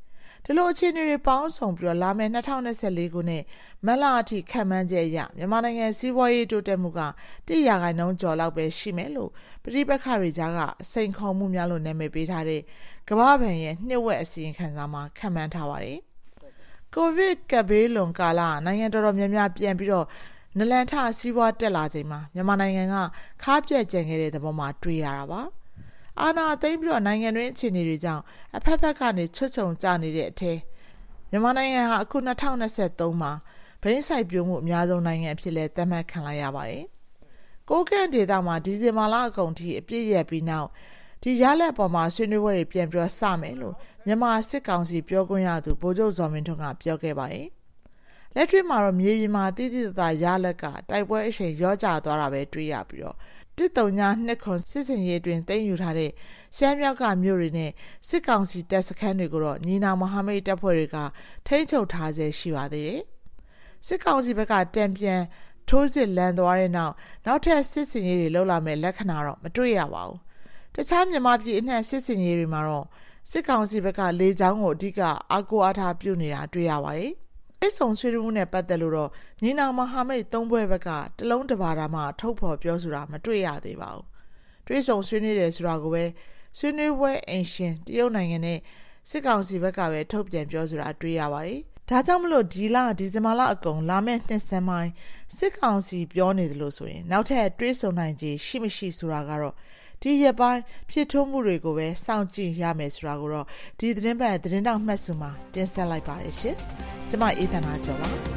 Speaker 16: ဒီလိုအခြေအနေတွေပေါင်းစုံပြီးတော့လာမယ့်၂၀၂၄ခုနှစ်မတ်လအထိခန့်မှန်းချက်အရမြန်မာနိုင်ငံစီးပွားရေးတိုးတက်မှုကတစ်ရာခိုင်နှုန်းကျော်လောက်ပဲရှိမယ်လို့ပဋိပက္ခတွေကြားကစိန်ခေါ်မှုများလို့နာမည်ပေးထားတဲ့ကမ္ဘာ့ဘဏ်ရဲ့နှစ်ဝက်အစီရင်ခံစာမှာခန့်မှန်းထားပါတယ်။ကိုဗစ်ကပ်ဘေးလွန်ကာလနိုင်ငံတော်တော်များများပြန်ပြီးတော့နလန်ထစီးပွားတက်လာချိန်မှာမြန်မာနိုင်ငံကခါးပြတ်ကျန်ခဲ့တဲ့သဘောမှာတွေ့ရတာပါ။အာဏာသိမ်းပြီးတော့နိုင်ငံတွင်းအခြေအနေတွေကြောင့်အဖက်ဖက်ကနေချွတ်ချုံကျနေတဲ့အထဲမြန်မာနိုင်ငံဟာအခု၂၀၂၃မှာဘိန်းစိုက်ပျိုးမှုအများဆုံးနိုင်ငံအဖြစ်လဲသတ်မှတ်ခံလိုက်ရပါတယ်။ကိုကန့်ဒေသမှာဒီဇင်ဘာလအကုန်ထိအပြည့်ရပြီးနောက်ဒီရလက်ပေါ်မှာဆွေးနွေးပွဲတွေပြန်ပြီးစမယ်လို့မြန်မာစစ်ကောင်စီပြောခွင့်ရသူဗိုလ်ချုပ်ဇော်မင်းထွန်းကပြောခဲ့ပါတယ်။လက်တွေ့မှာတော့မြေပြင်မှာတည်တည်တသာရလက်ကတိုက်ပွဲအရှိန်ရောကျသွားတာပဲတွေ့ရပြီးတော့တစ်တုံညာနှစ်ခွန်စစ်စင်ရေးတွင်သိမ်းယူထားတဲ့ရှမ်းမြောက်ကမြို့တွေနဲ့စစ်ကောင်စီတပ်စခန်းတွေကိုတော့ညီနောင်မဟာမိတ်တပ်ဖွဲ့တွေကထိန်းချုပ်ထားဆဲရှိပါသေးတယ်။စစ်ကောင်စီဘက်ကတံပြန်ထိုးစစ်လန်သွားတဲ့နောက်နောက်ထပ်စစ်စင်ရေးတွေလှုပ်လာမဲ့လက္ခဏာတော့မတွေ့ရပါဘူး။တခြားမြန်မာပြည်အနှံ့စစ်စင်ရေးတွေမှာတော့စစ်ကောင်စီဘက်ကလေကြောင်းကိုအဓိကအားကိုးအားထားပြုနေတာတွေ့ရပါတယ်။အဲ့ဆုံဆွေးနွေးမှုနဲ့ပတ်သက်လို့တော့ညီနောင်မဟာမိတ်သုံးဘွဲ့ဘက်ကတလုံးတပါတာမှထုတ်ဖော်ပြောဆိုတာမတွေ့ရသေးပါဘူး။တွေ့ဆုံဆွေးနွေးတယ်ဆိုတာကိုပဲဆွေးနွေးပွဲအင်ရှင်တရုတ်နိုင်ငံနဲ့စစ်ကောင်စီဘက်ကပဲထုတ်ပြန်ပြောဆိုတာတွေ့ရပါတယ်။ဒါကြောင့်မလို့ဒီလဒီဇင်ဘာလအကုန်လာမယ့်နှစ်ဆန်းပိုင်းစစ်ကောင်စီပြောနေတယ်လို့ဆိုရင်နောက်ထပ်တွေ့ဆုံနိုင်ခြေရှိမရှိဆိုတာကတော့ဒီရက်ပိုင်းဖြစ်ထွန်းမှုတွေကိုပဲစောင့်ကြည့်ရမယ်ဆိုတာကိုတော့ဒီသတင်းပတ်သတင်းတောက်မှတ်စုမှာတင်ဆက်လိုက်ပါတယ်ရှင်။ကျွန်မအေးသနာကျော်ပါ။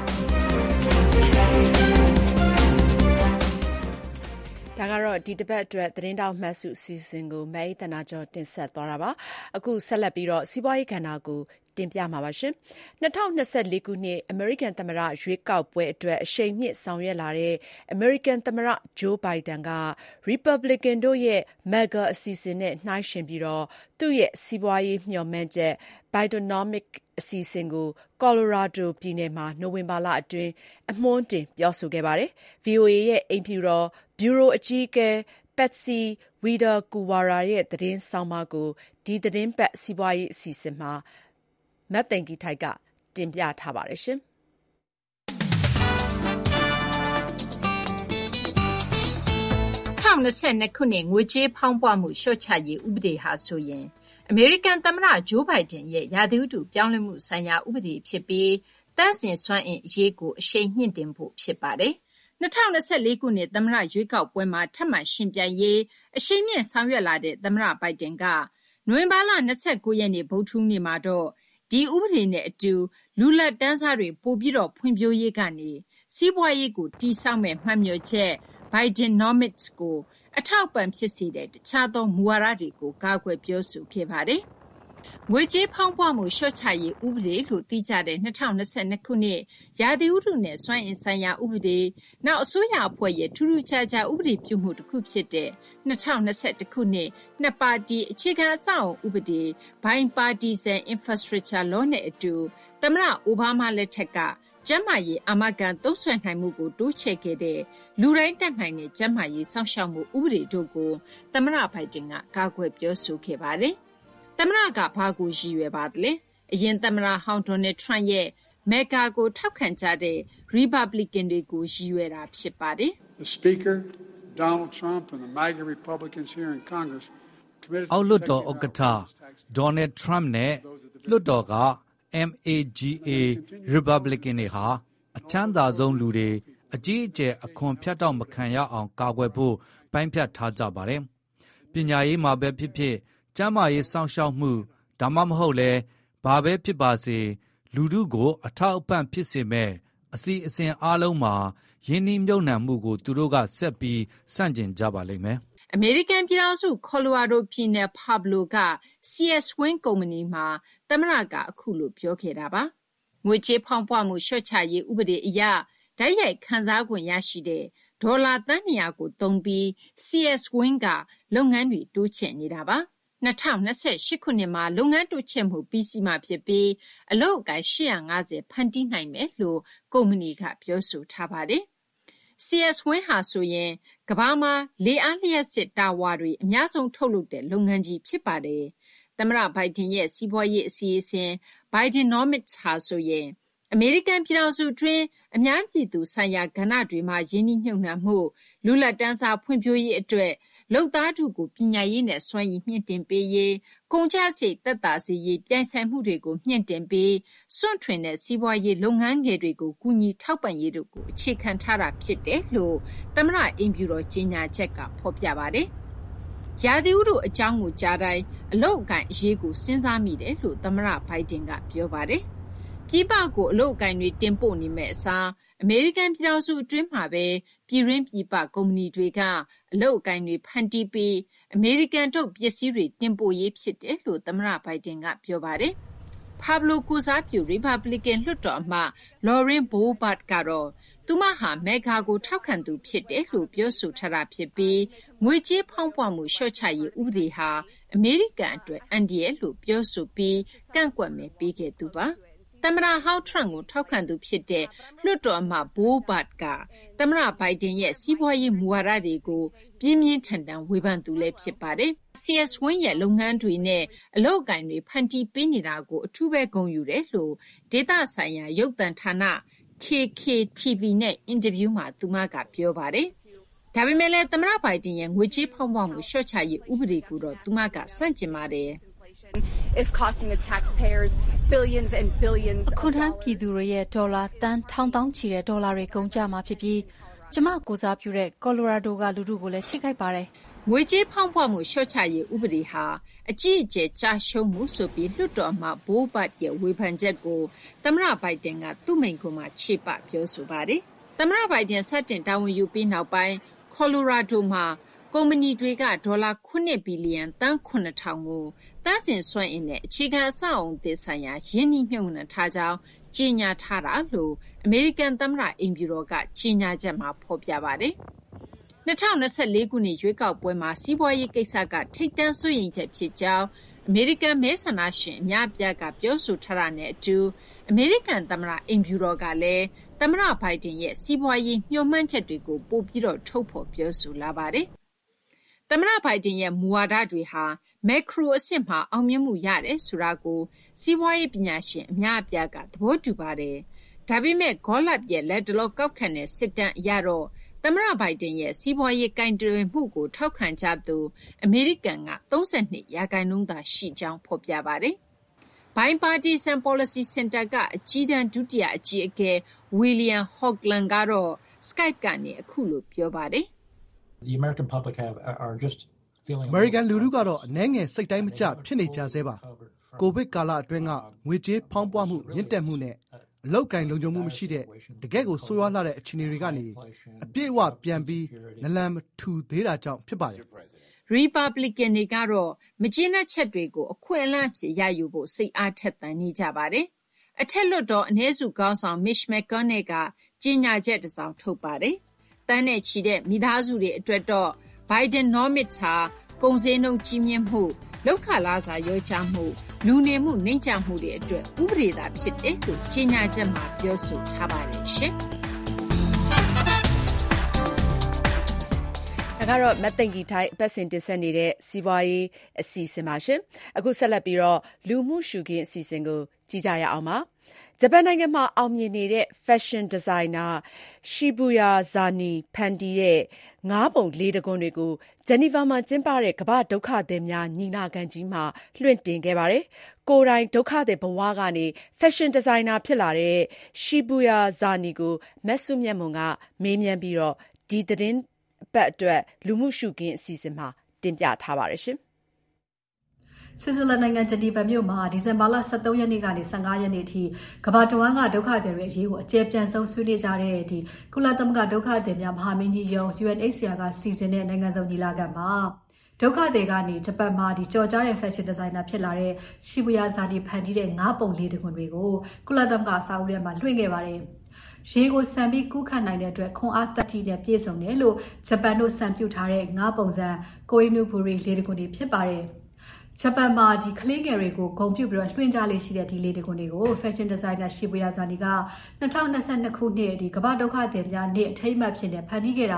Speaker 2: ဒါကတော့ဒီတစ်ပတ်အတွက်သတင်းတောက်မှတ်စုအစီအစဉ်ကိုမဲအေးသနာကျော်တင်ဆက်သွားတာပါ။အခုဆက်လက်ပြီးတော့စီးပွားရေးကဏ္ဍကိုတင်ပြမှာပါရှင်။၂၀၂၄ခုနှစ်အမေရိကန်သမ္မတရွေးကောက်ပွဲအတွက်အရှိန်မြင့်ဆောင်ရွက်လာတဲ့အမေရိကန်သမ္မတဂျိုးဘိုင်ဒန်က Republican တို့ရဲ့ Mega အစီအစဉ်နဲ့နှိုင်းယှဉ်ပြီးတော့သူ့ရဲ့စီးပွားရေးမျှော်မှန်းချက် Bidenomics အစီအစဉ်ကို Colorado ပြည်နယ်မှာနိုဝင်ဘာလအတွင်းအမွှန်းတင်ပြောဆိုခဲ့ပါတယ်။ ဗွီအိုအေရဲ့အိမ်ဖြူတော်ဗျူရိုအကြီးအကဲ Patsy Widakuswara ရဲ့သတင်းဆောင်းပါးကိုဒီသတင်းပတ်စီးပွားရေးအစီအစဉ်မှာမတ်သိင်္ဂီထိုက်ကတင်ပြထားပါတယ်ရှင်
Speaker 3: ။၂၀၂၂ခုနှစ်ငွေကြေးဖောင်းပွမှုလျှော့ချရေးဥပဒေဟာဆိုရင်အမေရိကန်သမ္မတဂျိုးဘိုင်ဒန်ရဲ့ရာသီဥတုပြောင်းလဲမှုဆိုင်ရာဥပဒေဖြစ်ပြီးသန့်စင်စွမ်းအင်အရေးကိုအရှိန်မြင့်တင်ဖို့ဖြစ်ပါတယ်။၂၀၂၄ခုနှစ်သမ္မတရွေးကောက်ပွဲမှာထပ်မံရှင်ပြိုင်ရေးအရှိန်မြင့်ဆောင်ရွက်လာတဲ့သမ္မတဘိုင်ဒန်ကနိုဝင်ဘာလ၂၉ရက်နေ့ဗုဒ္ဓဟူးနေ့မှာတော့ဒီဥပဒေနဲ့အတူလူလတ်တန်းစားတွေပိုပြီးတော့ဖွံ့ဖြိုးရေးကနေစီးပွားရေးကိုတည်ဆောက်မဲ့မှတ်မြော်ချက် Bidenomics ကိုအထောက်အပံ့ဖြစ်စေတဲ့တခြားသောမူဝါဒတွေကိုကာကွယ်ပြောဆိုခဲ့ပါတယ်။ငွေကြေးဖောင်းပွမှုလျှော့ချရေးဥပဒေလို့သိကြတဲ့၂၀၂၂ခုနှစ်ရာသီဥတုနဲ့စွမ်းအင်ဆိုင်ရာဥပဒေနောက်အစိုးရအဖွဲ့ရဲ့ထူးထူးခြားခြားဥပဒေပြုမှုတစ်ခုဖြစ်တဲ့၂၀၂၁ခုနှစ်နှစ်ပါတီအခြေခံအဆောက်အအုံဥပဒေ Bipartisan Infrastructure Law နဲ့အတူသမ္မတအိုဘားမားလက်ထက်ကကျန်းမာရေးအာမခံသုံးစွဲနိုင်မှုကိုတိုးချဲ့ခဲ့တဲ့လူတိုင်းတက်နိုင်တဲ့ကျန်းမာရေးစောင့်ရှောက်မှုဥပဒေတို့ကိုသမ္မတဘိုင်ဒန်ကကာကွယ်ပြောဆိုခဲ့ပါတယ်။သမ္မတကဘာကိုရည်ရွယ်ပါသလဲ။အရင်သမ္မတဟောင်းဒေါ်နယ်ထရန့်ရဲ့ Mega ကိုထောက်ခံကြတဲ့ Republican တွေကိုရည်ရွယ်တာဖြစ်ပါတယ်။
Speaker 19: The Speaker, Donald Trump and the MAGA Republicans here in Congress committed
Speaker 14: အောက်လွှတ်တော်ဥက္ကဋ္ဌဒေါ်နယ်ထရမ့်နဲ့လွှတ်တော်ကMAGA Republican တွေဟာအချမ်းသာဆုံးလူတွေအကြီးအကျယ်အခွန်ဖြတ်တောက်မခံရအောင်ကာကွယ်ဖို့ပိုင်းဖြတ်ထားကြပါတယ်။ပညာရေးမှာပဲဖြစ်ဖြစ်ကျန်းမာရေးစောင့်ရှောက်မှုဒါမှမဟုတ်လဲဘာပဲဖြစ်ပါစေလူထုကိုအထောက်အပံ့ဖြစ်စေမဲ့အစီအစဉ်အားလုံးမှာယင်းနှိမ့်မြုပ်နှံမှုကိုသူတို့ကဆက်ပြီးစန့်ကျင်ကြပါလိမ့်မယ်
Speaker 3: ။အမေရိကန်ပြည်ထောင်စုကော်လိုရာဒိုပြည်နယ်ပါဘလိုက စီ အက်စ် Wind ကုမ္ပဏီမှာသမ္မတကအခုလိုပြောခဲ့တာပါ။ငွေကြေးဖောင်းပွမှုလျှော့ချရေးဥပဒေအရဓာတ်ရိုက်ခံစား권ရရှိတဲ့ဒေါ်လာသန်း၂၀၀ကိုသုံးပြီး စီ အက်စ် Wind ကလုပ်ငန်းတွေတိုးချဲ့နေတာပါ။၂၀၂၈ခုနှစ်မှာလုပ်ငန်းတိုးချဲ့မှုပြီးစီးမှာဖြစ်ပြီးအလုပ်အကိုင်၈၅၀ဖန်တီးနိုင်မယ်လို့ကုမ္ပဏီကပြောဆိုထားပါတယ်။ စီ အက်စ် Wind ဟာဆိုရင်ကမ္ဘာမှာလေအားလျှပ်စစ်တာဝါတွေအများဆုံးထုတ်လုပ်တဲ့လုပ်ငန်းကြီးဖြစ်ပါတယ်။သမ္မတဘိုင်ဒန်ရဲ့စီးပွားရေးအစီအစဉ်
Speaker 20: ဘိုင်ဒန်နော်မစ်ဟာဆိုရင်အမေရိကန်ပြည်ထောင်စုတွင်အများပြည်သူဆိုင်ရာကဏ္ဍတွေမှာယင်းနှိမ့်ညွှန်နှံမှုလူလက်တန်းစားဖွံ့ဖြိုးရေးအတွက်လုပ်သားထုကိုပညာရေးနဲ့စွမ်းရည်မြင့်တင်ပေးရေးကုန်ကျစရိတ်သက်သာစေရေးပြိုင်ဆိုင်မှုတွေကိုမြင့်တင်ပြီးစွန့်ထွင်တဲ့စီးပွားရေးလုပ်ငန်းငယ်တွေကိုကူညီထောက်ပံ့ရေးတို့ကိုအခြေခံထားတာဖြစ်တယ်လို့သမ္မတအိမ်ဖြူတော်ကြေညာချက်ကဖော်ပြပါတယ်။ရာသီဥတုအကြောင်းကိုကြားတိုင်းအလုတ်အကင်အရေးကိုစဉ်းစားမိတယ်လို့သမ္မတဘိုင်ဒန်ကပြောပါတယ်။ပြည်ပကိုအလုတ်အကင်တွေတင်ပို့နေမဲ့အစားအမေရိကန်ပြည်ထောင်စုအတွင်းမှာပဲပြည်ရင်းပြည်ပကုမ္ပဏီတွေကအလုတ်အကင်တွေဖန်တီးပြီးအမေရိကန်ထုတ်ပစ္စည်းတွေတင်ပို့ရေးဖြစ်တယ်လို့သမ္မတဘိုင်ဒန်ကပြောပါတယ်။ဖာဘလိုကူဇာပြူရီပတ်ဘလီကန်လွှတ်တော်အမတ်လော်ရင်ဘိုးဘတ်ကတော့သူမဟာမက်ဂါကိုထောက်ခံသူဖြစ်တယ်လို့ပြောဆိုထားတာဖြစ်ပြီးငွေကြေးဖောင်းပွမှုလျှော့ချရေးဥပဒေဟာအမေရိကန်အတွက်အန္တရာယ်လို့ပြောဆိုပြီးကန့်ကွက်မယ်ပေးခဲ့သူပါ။သမ္မတဟောင်းထရန့်ကိုထောက်ခံသူဖြစ်တဲ့လွှတ်တော်အမတ်ဘိုးဘတ်ကသမ္မတဘိုင်ဒန်ရဲ့စီးပွားရေးမူဝါဒတွေကိုပြင်းပြင်းထန်ထန်ဝေဖန်သူလည်းဖြစ်ပါတယ်။ စီ အက်စ် Win ရဲ့လုပ်ငန်းတွေနဲ့အလုပ်အကိုင်တွေဖန်တီးပေးနေတာကိုအထူးပဲဂုဏ်ယူတယ်လို့ဒေသဆိုင်ရာရုပ်သံဌာန ကေ ကေ တီ ဗီ နဲ့အင်တာဗျူးမှာသူမကပြောပါတယ်။ဒါပေမဲ့လည်းသမ္မတဘိုင်ဒန်ရဲ့ငွေကြေးဖောင်းပွမှုလျှော့ချရေးဥပဒေကိုတော့သူမကဆန့်ကျင်ပါတယ်။
Speaker 21: is costing the taxpayers billions and billions
Speaker 22: အခုထမ်းပြည်သူတွေရဲ့ဒေါ်လာတန်းထောင်တောင်းချီတဲ့ဒေါ်လာတွေကုန်ကျမှာဖြစ်ပြီးကျမကိုစားပြုတဲ့ကော်လိုရာဒိုကလူထုကိုလည်းထိခိုက်ပါတယ်
Speaker 20: ငွေကြေးဖောင်းပွမှုလျှော့ချရေးဥပဒေဟာအကြီးအကျယ်ကြာရှုံးမှုဆိုပြီးလွှတ်တော်မှာဘိုးဘတ်ရဲ့ဝေဖန်ချက်ကိုသမ္မတဘိုင်ဒန်ကသူ့မိန့်ခွန်းမှာခြေပပြောဆိုပါတယ်သမ္မတဘိုင်ဒန်စတင်တာဝန်ယူပြီးနောက်ပိုင်းကော်လိုရာဒိုမှာကုမ္ပဏီတွေကဒေါ်လာခုဘီလီယံတန်းခုနှစ်ထောင်ကိုတန်းစင်စွမ်းအင်နဲ့အခြေခံအဆောက်အုံသစ်ဆိုင်ရာရင်းနှီးမြှုပ်နှံထားကြောင်းကြေညာထားတာလို့အမေရိကန်သမ္မတအိမ်ဖြူတော်ကကြေညာချက်မှာဖော်ပြပါတယ်။၂၀၂၄ခုနှစ်ရွေးကောက်ပွဲမှာစီးပွားရေးကိစ္စကထိပ်တန်းစိုးရိမ်ချက်ဖြစ်ကြောင်းအမေရိကန်မဲဆန္ဒရှင်အများအပြားကပြောဆိုထားတာနဲ့အတူအမေရိကန်သမ္မတအိမ်ဖြူတော်ကလည်းသမ္မတဘိုင်ဒန်ရဲ့စီးပွားရေးမျှော်မှန်းချက်တွေကိုပိုပြီးတော့ထုတ်ဖော်ပြောဆိုလာပါတယ်။သမ္မတဘိုင်ဒန်ရဲ့မူဝါဒတွေဟာမက်ခရိုအဆင့်မှာအောင်မြင်မှုရတယ်ဆိုတာကိုစီးပွားရေးပညာရှင်အများအပြားကသဘောတူပါတယ်။ဒါပေမဲ့ဂေါ်လပ်ရဲ့လက်တလောကောက်ခံတဲ့စစ်တမ်းအရတော့သမ္မတဘိုင်ဒန်ရဲ့စီးပွားရေးကိုင်တွယ်မှုကိုထောက်ခံကြသူအမေရိကန်ကသုံး၂ရာခိုင်နှုန်းသာရှိကြောင်းဖော်ပြပါတယ်။ Bipartisan Policy Center ကအကြီးတန်းဒုတိယအကြီးအကဲ William Hoagland ကတော့ Skype ကနေအခုလိုပြောပါတယ်။
Speaker 23: The American public have are just feeling
Speaker 24: American လူထုကတော့အနှဲငယ်စိတ်တိုင်းမကျဖြစ်နေကြဆဲပါ။ကိုဗစ်ကာလအတွင်းကငွေကြေးဖောင်းပွားမှုမြင့်တက်မှုနဲ့အလောက်ကင်လုံခြုံမှုမရှိတဲ့တကယ့်ကိုဆိုးရွားလာတဲ့အခြေအနေတွေကနေအပြည့်အဝပြန်ပြီးနလန်မထူသေးတာကြောင့်ဖြစ်ပါတယ်
Speaker 20: ။ Republican တွေကတော့မကျေနပ်ချက်တွေကိုအခွင့်အလမ်းဖြစ်ရယူဖို့စိတ်အားထက်သန်နေကြပါတယ်။အထက်လွှတ်တော်အနည်းစုခေါင်းဆောင် Mitch McConnell ကကြေညာချက်တစ်စောင်ထုတ်ပါတယ်။တန်းနဲ့ချီတဲ့မိသားစုတွေအတွက်တော့ Biden နော်မစ်ဟာကုန်ဈေးနှုန်းကြီးမြင့်မှုလောက်ခလာစာရောချမှုလူနေမှုနှိမ့်ချမှုတွေအတွက်ဥပဒေသာဖြစ်တယ်လို့ကြေညာချက်မှာပြောဆိုထားပါတယ်ရှင်။
Speaker 2: ဒါကတော့မသိင်္ဂီထိုက်ပတ်စဉ်တင်ဆက်နေတဲ့စီးပွားရေးအစီအစဉ်ပါရှင်။အခုဆက်လက်ပြီးတော့လူမှုရှုခင်းအစီအစဉ်ကိုကြည့်ကြရအောင်ပါ။ဂျပန်နိုင်ငံမှာအောင်မြင်နေတဲ့ fashion designer Shibuya Zani ဖန်တီးတဲ့ငါးပုံလေးတကွန်းတွေကိုဂျနီဗာမှာကျင်းပတဲ့ကမ္ဘာဒုက္ခသည်များညီလာခံကြီးမှာလွှင့်တင်ခဲ့ပါတယ်။ကိုယ်တိုင်ဒုက္ခသည်ဘဝကနေ fashion designer ဖြစ်လာတဲ့ Shibuya Zani ကိုမဆုမြတ်မွန်ကမေးမြန်းပြီးတော့ဒီသတင်းပတ်အတွက်လူမှုရှုခင်းအစီအစဉ်မှာတင်ပြထားပါတယ်ရှင်။
Speaker 25: ဆွစ်ဇာလန်နိုင်ငံဂျနီဗာမြို့မှာဒီဇင်ဘာလ၁၃ရက်နေ့ကနေ၁၅ရက်နေ့အထိကမ္ဘာတဝန်းကဒုက္ခသည်တွေအရေးကိုအကျယ်ပြန့်ဆုံးဆွေးနွေးကြတဲ့ဒီကုလသမဂ္ဂဒုက္ခသည်များမဟာမင်းကြီးရုံး ယူ အန် အိတ် စီ အာ ကစီစဉ်တဲ့နိုင်ငံစုံညီလာခံမှာဒုက္ခသည်ကနေဂျပန်မှာဒီကြော်ကြားတဲ့ fashion designer ဖြစ်လာတဲ့ Shibuya Zani ဖန်တီးတဲ့ငါးပုံလေးတကွန်းတွေကိုကုလသမဂ္ဂအဆောက်အဦထဲမှာလွှင့်ခဲ့ပါတယ်။ရေကိုစံပြီးကူးခတ်နိုင်တဲ့အတွက်ခွန်အားတတိနဲ့ပြည့်စုံတယ်လို့ဂျပန်တို့စံပြုထားတဲ့ငါးပုံစံကိုအီနူဘူရီလေးတကွန်းတွေဖြစ်ပါတယ်။ဂျပန်မှာဒီကလေးငယ်တွေကိုဂုဏ်ပြုပြီးတော့လွှင့်ကြလေးရှိတဲ့ဒီလေးတကွန်းတွေကို fashion designer Shibuya Zani က၂၀၂၂ခုနှစ်ဒီကမ္ဘာဒုက္ခသည်များနေ့အထိမ်းအမှတ်ဖြစ်နေဖန်တီးခဲ့တာပါ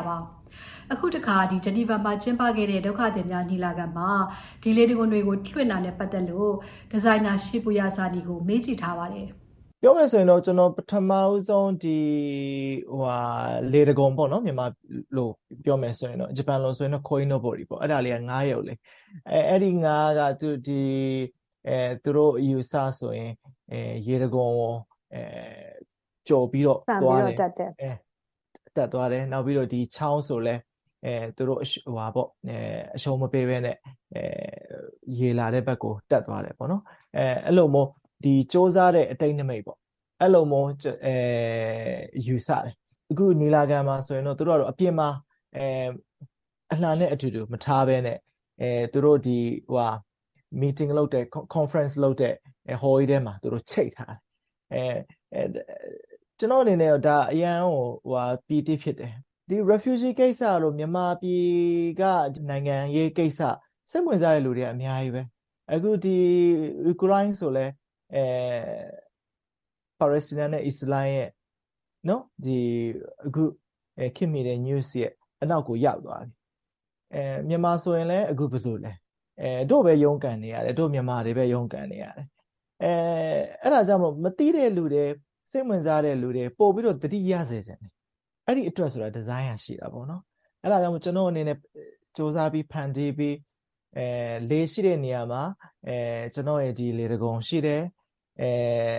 Speaker 25: အခုတခါဒီဂျနီဗာမှာကျင်းပခဲ့တဲ့ဒုက္ခသည်များညီလာခံမှာဒီလေတံခွန်တွေကိုလွှင့်တာနဲ့ပတ်သက်လို့ဒီဇိုင်နာရှိပူယာဇာနီကိုမေးကြည့်ထားပါတယ်
Speaker 1: ပြောမယ်ဆိုရင်တော့ကျွန်တော်ပထမဦးဆုံးဒီဟိုဟာလေတံခွန်ပေါ့နော်မြန်မာလို့ပြောမယ်ဆိုရင်တော့ဂျပန်လို့ဆိုရင်တော့ Koinobori ပေါ့အဲ့ဒါလေးကငါးရုပ်လေအဲအဲ့ဒီငါးကသူဒီအဲသူတို့အယူဆဆိုရင်အဲရေတံခွန်ကိုအဲကြော်ပြီးတော့သွားတယ်အဲတက်သွားတယ်နောက်ပြီးတော့ဒီချောင်းဆိုလဲအဲသူတို့ဟိုဟာပေါ့အဲအရှုံးမပေးဘဲနဲ့အဲရေလာတဲ့ဘက်ကိုတက်သွားတယ်ပေါ့နော်အဲအဲ့လိုမျိုးဒီစ조사တဲ့အတိတ်နမိတ်ပေါ့အဲ့လိုမျိုးအဲယူဆတယ်အခုနီလာခံမှာဆိုရင်တော့သူတို့ကတော့အပြင်မှာအဲအလှန်နဲ့အတူတူမထားဘဲနဲ့အဲသူတို့ဒီဟိုဟာ meeting လုပ်တဲ့ conference လုပ်တဲ့ hall ထဲမှာသူတို့ချိတ်ထားတယ်အဲကျွန်တော်အနေနဲ့ဒါအရန်ဟိုဟိုဟာပီတိဖြစ်တယ်ဒီ refugee ကိစ္စလို့မြန်မာပြည်ကနိုင်ငံရေးကိစ္စစိတ်ဝင်စားတဲ့လူတွေကအများကြီးပဲအခုဒီ Ukraine ဆိုလဲအဲပါလက်စတိုင်းနဲ့အစ္စလာမ်ရဲ့နော်ဒီအခုခင်မိတဲ့ news ရဲ့အနောက်ကိုရောက်သွားပြီအဲမြန်မာဆိုရင်လည်းအခုဘယ်လိုလဲအဲတို့ပဲရုန်းကန်နေရတယ်တို့မြန်မာတွေပဲရုန်းကန်နေရတယ်အဲအဲ့ဒါကြောင့်မလို့မသိတဲ့လူတွေစိတ်ဝင်စားတဲ့လူတွေပို့ပြီးတော့တတိယစေချင်တယ်အဲ့ဒီအတွက်ဆိုတာဒီဇိုင်းရရှိတာပေါ့နော်အဲ့ဒါကြောင့်ကျွန်တော်အနေနဲ့စ조사ပြီးဖန်တီးပြီးအဲလေးရှိတဲ့နေရာမှာအဲကျွန်တော်ရဲ့ဒီလေတံခွန်ရှိတယ်အဲ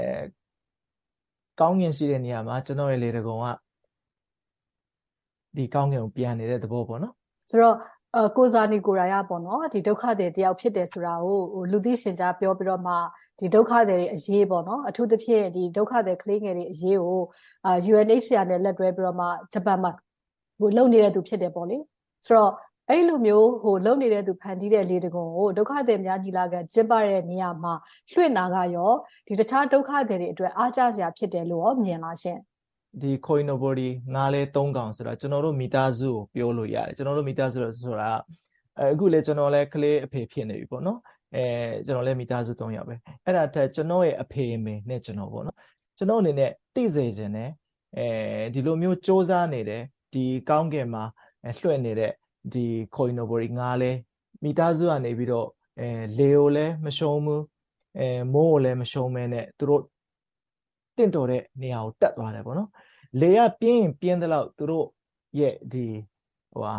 Speaker 1: ကောင်းငင်ရှိတဲ့နေရာမှာကျွန်တော်ရဲ့လေတံခွန်ကဒီကောင်းငင်ကိုပြန်နေတဲ့သဘောပေါ့နော်
Speaker 25: ဆိုတော့အကိုဇာနီကိုရာရပေါ့နော်ဒီဒုက္ခတွေတယောက်ဖြစ်တယ်ဆိုတာကိုဟိုလူသိရှင်ကြားပြောပြီးတော့မှဒီဒုက္ခတွေအရေးပေါ့နော်အထူးသဖြင့်ဒီဒုက္ခတွေကလေးငယ်တွေအရေးကိုအာ ယူ အန် အိတ် စီ အာ နဲ့လက်တွဲပြီးတော့မှဂျပန်မှာဟိုလုံနေတဲ့သူဖြစ်တယ်ပေါ့လေဆိုတော့အဲ့လိုမျိုးဟိုလုံနေတဲ့သူဖန်တီးတဲ့လေတံခွန်ကိုဒုက္ခတွေများညီလာခံကျင်းပတဲ့နေရာမှာလွှင့်တာကရောဒီတခြားဒုက္ခတွေတွေအတွက်အားကျစရာဖြစ်တယ်လို့ရောမြင်လားရှင်
Speaker 1: ဒီ Koinobori ငါးလဲသုံးကောင်ဆိုတာကျွန်တော်တို့မိသားစုကိုပြောလို့ရတယ်ကျွန်တော်တို့မိသားစုဆိုတာအခုလေကျွန်တော်လဲကလေးအဖေဖြစ်နေပြီပေါ့နော်အဲကျွန်တော်လဲမိသားစုသုံးယောက်ပဲအဲ့ဒါထက်ကျွန်တော်ရဲ့အဖေအမေနဲ့ကျွန်တော်ပေါ့နော်ကျွန်တော်အနေနဲ့သိစေခြင်းနဲ့အဲဒီလိုမျိုးစ조사နေတယ်ဒီကောင်းကင်မှာလွှင့်နေတဲ့ဒီ Koinobori ငါးလဲမိသားစုကနေပြီးတော့အဲလေကိုလည်းမရှုံးဘူးအဲမိုးကိုလည်းမရှုံးမဲနဲ့သူတို့တင့်တော်တဲ့နေရာကိုတက်သွားတယ်ပေါ့နော်လေကပြင်းပြင်းတဲ့လောက်သူတို့ရဲ့ဒီဟိုဟာ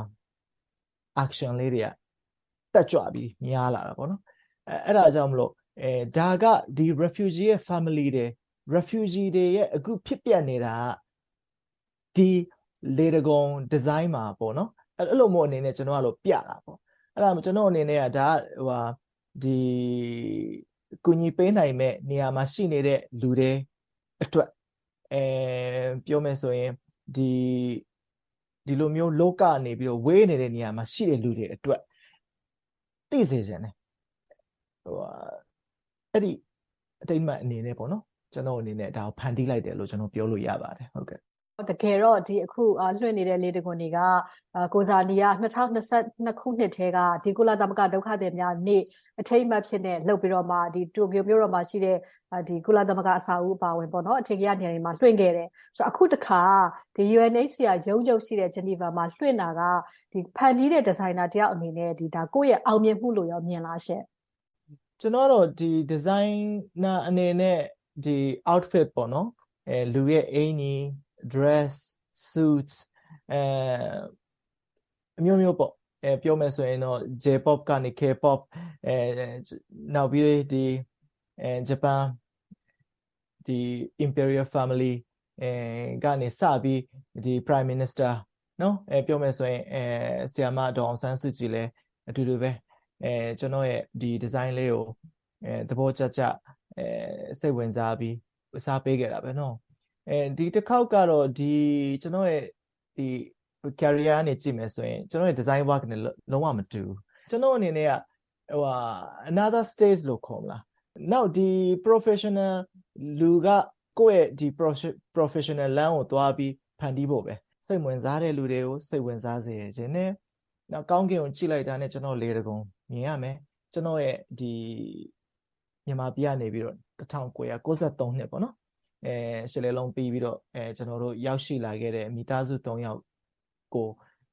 Speaker 1: action လေးတွေကတက်ကြွပြီးများလာတာပေါ့နော်အဲအဲ့ဒါကြောင့်မလို့အဲဒါကဒီ refugee ရဲ့ family တွေ refugee တွေရဲ့အခုဖြစ်ပျက်နေတာဒီလေတံခွန် design မှာပေါ့နော်အဲ့လိုမျိုးအနေနဲ့ကျွန်တော်ကလို့ပြတာပေါ့အဲ့ဒါကျွန်တော်အနေနဲ့ကဒါဟိုဟာဒီကုညီပေးနိုင်မဲ့နေရာမှာရှိနေတဲ့လူတွေအတွက်အဲပြောမယ်ဆိုရင်ဒီဒီလိုမျိုးလောကနေပြီးတော့ဝေးနေတဲ့နေရာမှာရှိတဲ့လူတွေအတွက်သိစေချင်တယ်ဟိုအဲ့ဒီအတိတ်မှအနေနဲ့ပေါ့နော်ကျွန်တော်အနေနဲ့ဒါကိုဖန်တီးလိုက်တယ်လို့ကျွန်တော်ပြောလို့ရပါတယ်ဟုတ်ကဲ့
Speaker 25: တကယ်တော့ဒီအခုလွှင့်နေတဲ့လေတံခွန်တွေကကိုဇာနီက၂၀၂၂ခုနှစ်ထဲကဒီကုလသမဂ္ဂဒုက္ခသည်များနေ့အထိမ်းအမှတ်ဖြစ်နေလှုပ်ပြီးတော့မှဒီတိုကျိုမြို့တော်မှာရှိတဲ့ဒီကုလသမဂ္ဂအဆောက်အဦအပါဝင်ပေါ့နော်အထင်ကြီးနေရာတွေမှာလွှင့်ခဲ့တယ်ဆိုတော့အခုတခါဒီ ယူ အန် အိတ် စီ အာ ရုံးချုပ်ရှိတဲ့ဂျနီဗာမှာလွှင့်တာကဒီဖန်တီးတဲ့ဒီဇိုင်နာတယောက်အနေနဲ့ဒီဒါကိုယ့်ရဲ့အောင်မြင်မှုလို့ရောမြင်လားရှင့်
Speaker 1: ကျွန်တော်တို့ဒီဒီဇိုင်နာအနေနဲ့ဒီ outfit ပေါ့နော်အဲလူရဲ့အင်ကြီးdress suits အဲအမျိုးမျိုးပေါ့အဲပြောမယ်ဆိုရင်တော့ J-pop ကနေ K-pop အဲနောက်ပြီးဒီအဲဂျပန်ဒီ Imperial Family အဲကနေစပြီးဒီ Prime Minister နော်အဲပြောမယ်ဆိုရင်အဲဆီယမဒေါအောင်ဆန်းစုကြည်လည်းအတူတူပဲအဲကျွန်တော်ရဲ့ဒီ design လေးကိုအဲသဘောကျကျအဲစိတ်ဝင်စားပြီးစားပေးခဲ့တာပဲနော်အဲဒီတစ်ခေါက်ကတော့ဒီကျွန်တော်ရဲ့ဒီ career နဲ့ကြည့်မယ်ဆိုရင်ကျွန်တော်ရဲ့ design work နဲ့လုံးဝမတူကျွန်တော်အနေနဲ့ကဟိုဟာ another stage လို့ခေါ်မလားနောက်ဒီ professional လူကကိုယ့်ရဲ့ဒီ professional လမ်းကိုသွားပြီးဖန်တီးဖို့ပဲစိတ်ဝင်စားတဲ့လူတွေကိုစိတ်ဝင်စားစေခြင်းနဲ့နောက်ကောင်းကင်ကိုကြည့်လိုက်တာနဲ့ကျွန်တော်လေတံခွန်မြင်ရမယ်ကျွန်တော်ရဲ့ဒီမြန်မာပြည်ကနေပြီးတော့၁၉၉၃နှစ်ပေါ့နော်အဲရှစ်လေးလုံးပြီးပြီးတော့အဲကျွန်တော်တို့ရောက်ရှိလာခဲ့တဲ့မိသားစု၃ယောက်ကို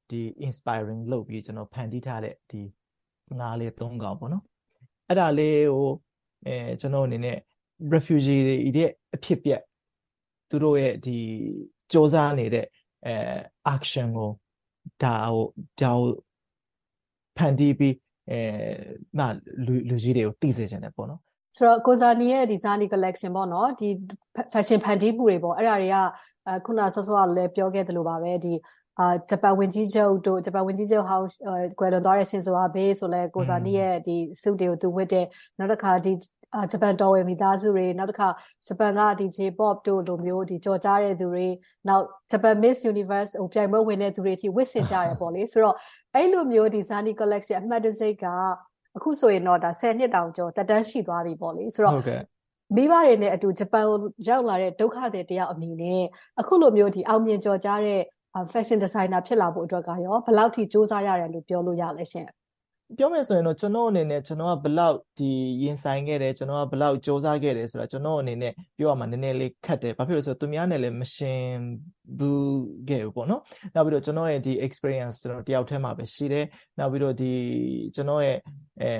Speaker 1: ဒီ inspiring လုပ်ပြီးကျွန်တော်ဖန်တီးထားတဲ့ဒီငါးလေးသုံးကောင်ပေါ့နော်အဲ့ဒါလေးကိုအဲကျွန်တော်အနေနဲ့ refugee တွေတဲ့အဖြစ်ပြက်သူတို့ရဲ့ဒီစ조사နေတဲ့အဲ action ကိုဒါဟိုဒါဟိုဖန်တီးပြီးအဲမလူလူကြီးတွေကိုသိစေချင်တယ်ပေါ့နော်
Speaker 25: ဆိုတော့ကိုဇာနီရဲ့ဒီဇာနီ collection ပေါ့နော်ဒီ fashion ဖန်တီးမှုတွေပေါ့အဲ့ဒါတွေကခုနဆော့ဆော့ကလည်းပြောခဲ့သလိုပါပဲဒီအာဂျပန်ဝင်ကြီးချုပ်တို့ဂျပန်ဝင်ကြီးချုပ်ဟောင်းကွယ်လွန်သွားတဲ့ဆင်ဆိုအဘေးဆိုလဲကိုဇာနီရဲ့ဒီစုတွေကိုသူဝတ်တဲ့နောက်တစ်ခါဒီဂျပန်တော်ဝင်မိသားစုတွေနောက်တစ်ခါဂျပန်ကဒီ J-pop တို့လိုမျိုးဒီကြော်ကြားတဲ့သူတွေနောက်ဂျပန် Miss Universe ဟိုပြိုင်ပွဲဝင်တဲ့သူတွေအထိဝတ်ဆင်ကြရပေါ့လေဆိုတော့အဲ့လိုမျိုးဒီဇာနီ collection အမှတ်တစိတ်ကအခုဆိုရင်တော့ဒါဆယ်နှစ်တောင်ကျော်တက်တန်းရှိသွားပြီပေါ့လေဆိုတော့မိဘတွေနဲ့အတူဂျပန်ကိုရောက်လာတဲ့ဒုက္ခသည်တယောက်အနေနဲ့အခုလိုမျိုးဒီအောင်မြင်ကြော်ကြားတဲ့ fashion designer ဖြစ်လာဖို့အတွက်ကရောဘယ်လောက်ထိစူးစမ်းရတယ်လို့ပြောလို့ရလဲရှင်
Speaker 1: ပြောမယ်ဆိုရင်တော့ကျွန်တော်အနေနဲ့ကျွန်တော်ကဘယ်လောက်ဒီရင်ဆိုင်ခဲ့တယ်ကျွန်တော်ကဘယ်လောက်စူးစမ်းခဲ့တယ်ဆိုတာကျွန်တော်အနေနဲ့ပြောရမှာနည်းနည်းလေးခက်တယ်ဘာဖြစ်လို့လဲဆိုတော့သူများနဲ့လည်းမရှင်ဘူးခဲ့ဘူးပေါ့နော်နောက်ပြီးတော့ကျွန်တော်ရဲ့ဒီ experience ကျွန်တော်တယောက်တည်းမှာပဲရှိတယ်နောက်ပြီးတော့ဒီကျွန်တော်ရဲ့အဲ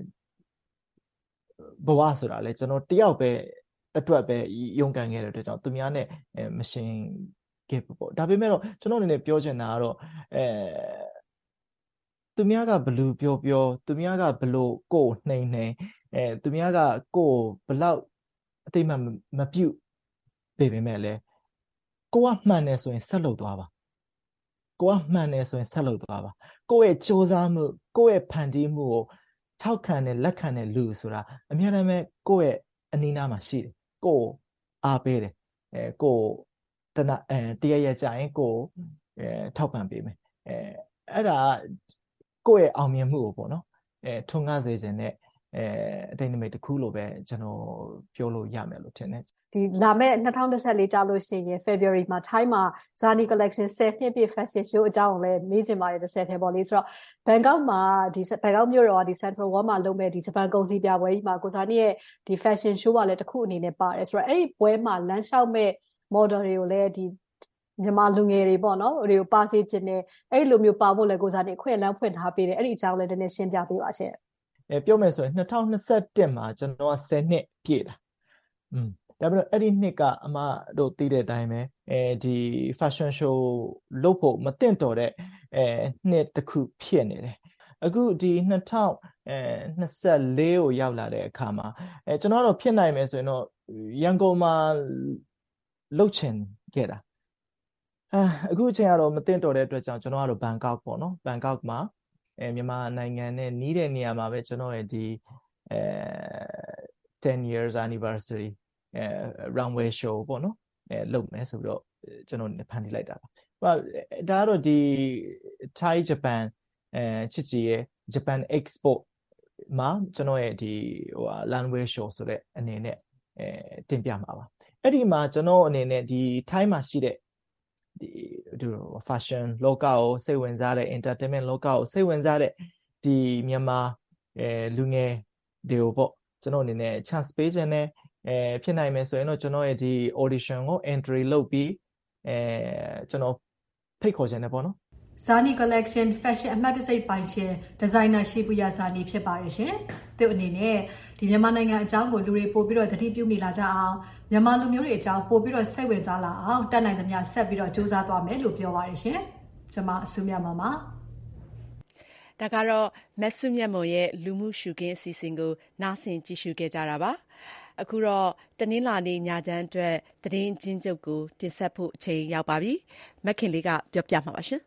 Speaker 1: ဘဝဆိုတာလေကျွန်တော်တယောက်ပဲအတွက်ပဲရုန်းကန်ခဲ့တဲ့အတွက်ကြောင့်သူများနဲ့မရှင်ခဲ့ဘူးပေါ့ဒါပေမဲ့တော့ကျွန်တော်အနေနဲ့ပြောချင်တာကတော့အဲသူများကဘလူပြောပြောသူများကဘလို့ကိုယ်နှိမ်နှိမ်အဲသူများကကိုယ်ဘလောက်အသိမှမပြုတ်ပေပေမဲ့လဲကိုကမှန်တယ်ဆိုရင်ဆက်လုပ်သွားပါကိုကမှန်တယ်ဆိုရင်ဆက်လုပ်သွားပါကိုယ့်ရဲ့စ조사မှုကိုယ့်ရဲ့ဖန်တီးမှုကိုထောက်ခံတဲ့လက်ခံတဲ့လူဆိုတာအများအားဖြင့်ကိုယ့်ရဲ့အနီးနားမှာရှိတယ်ကိုယ်အားပေးတယ်အဲကိုယ်တနအဲတရရကြရင်ကိုယ်အဲထောက်ပံ့ပေးမယ်အဲအဲ့ဒါကိုယ့်ရဲ့အောင်မြင်မှုကိုပေါ့နော်အဲထွန်းကားစေခြင်းနဲ့အဲအတိတ်နမိတ်တစ်ခုလိုပဲကျွန်တော်ပြောလို့ရမယ်လို့ထင်တယ်
Speaker 25: ဒီလာမယ့်၂၀၂၄ကြာလို့ရှိရင် February မှာ Thai မှာ Zani collection ဆယ်နှစ်ပြည့် fashion show အကြောင်းကိုလည်းမေးချင်ပါတယ်တစ်ဆက်ထဲပေါ့လေဆိုတော့ Bangkok မှာဒီ Bangkok မြို့တော်ကဒီ Central World မှာလုပ်မဲ့ဒီဂျပန်ကုန်စည်ပြပွဲကြီးမှာကိုဇာနီရဲ့ဒီ fashion show ကလည်းတစ်ခုအနေနဲ့ပါတယ်ဆိုတော့အဲ့ဒီပွဲမှာလမ်းလျှောက်မဲ့ model တွေကိုလည်းဒီမြန်မာလူငယ်တွေပေါ့နော်တွေကိုပါစေချင်တယ်အဲ့လိုမျိုးပါဖို့လည်းကိုဇာနီအခွင့်အလမ်းဖွင့်ထားပေးတယ်အဲ့ဒီအကြောင်းလည်းနည်းနည်းရှင်းပြပေးပါရှင်
Speaker 1: အဲပြောမယ်ဆိုရင်၂၀၂၁မှာကျွန်တော်ကဆယ်နှစ်ပြည့်တာอืมဒါပေမဲ့အဲ့ဒီနှစ်ကအမတို့သိတဲ့အတိုင်းပဲအဲဒီ fashion show လုပ်ဖို့မသင့်တော်တဲ့အဲနှစ်တစ်ခုဖြစ်နေတယ်အခုဒီ၂၀၂၄ကိုရောက်လာတဲ့အခါမှာအဲကျွန်တော်တို့ဖြစ်နိုင်မယ်ဆိုရင်တော့ရန်ကုန်မှာလုပ်ချင်ခဲ့တာအာအခုအချိန်ကတော့မသင့်တော်တဲ့အတွက်ကြောင့်ကျွန်တော်ကတော့ဘန်ကောက်ပေါ့နော်ဘန်ကောက်မှာအဲမြန်မာနိုင်ငံနဲ့နီးတဲ့နေရာမှာပဲကျွန်တော်ရဲ့ဒီအဲten years anniversary အဲ runway show ပေါ့နော်အဲလုပ်မယ်ဆိုပြီးတော့ကျွန်တော်ဖန်တီးလိုက်တာပါဟိုဒါကတော့ဒီ Thai Japan အဲချစ်ကြည်ရဲ့ Japan Expo မှာကျွန်တော်ရဲ့ဒီဟို runway show ဆိုတဲ့အနေနဲ့အဲတင်ပြမှာပါအဲ့ဒီမှာကျွန်တော်အနေနဲ့ဒီ Thai မှာရှိတဲ့ဒီဒီ fashion လောကကိုစိတ်ဝင်စားတဲ့ entertainment လောကကိုစိတ်ဝင်စားတဲ့ဒီမြန်မာအဲလူငယ်တွေကိုပေါ့ကျွန်တော်အနေနဲ့ chance ပေးခြင်းနဲ့အဲဖြစ်နိုင်မယ်ဆိုရင်တော့ကျွန်တော်ရဲ့ဒီ audition ကို entry လုပ်ပြီးအဲကျွန်တော်ဖိတ်ခေါ်ခြင်းနဲ့ပေါ့နော်
Speaker 25: Zani collection fashion အမှတ်တစိတ်ပိုင်ရှင် designer Shibuya Zani ဖြစ်ပါတယ်ရှင်သူအနေနဲ့ဒီမြန်မာနိုင်ငံအကြောင်းကိုလူတွေပို့ပြီးတော့သတိပြုမိလာကြအောင်မြန်မာလူမျိုးတွေအကြောင်းပို့ပြီးတော့စိတ်ဝင်စားလာအောင်တတ်နိုင်သမျှဆက်ပြီးတော့စူးစမ်းသွားမယ်လို့ပြောပါတယ်ရှင်ကျွန်မအစုမြတ်ပါပါ
Speaker 2: ဒါကတော့မဆုမြတ်မွန်ရဲ့လူမှုရှုခင်းအစီအစဉ်ကိုနားဆင်ကြည့်ရှုခဲ့ကြတာပါအခုတော့တနင်္လာနေ့ညချမ်းအတွက်သတင်းအကျဉ်းချုပ်ကိုတင်ဆက်ဖို့အချိန်ရောက်ပါပြီမခင်လေးကပြောပြမှာပါရှင်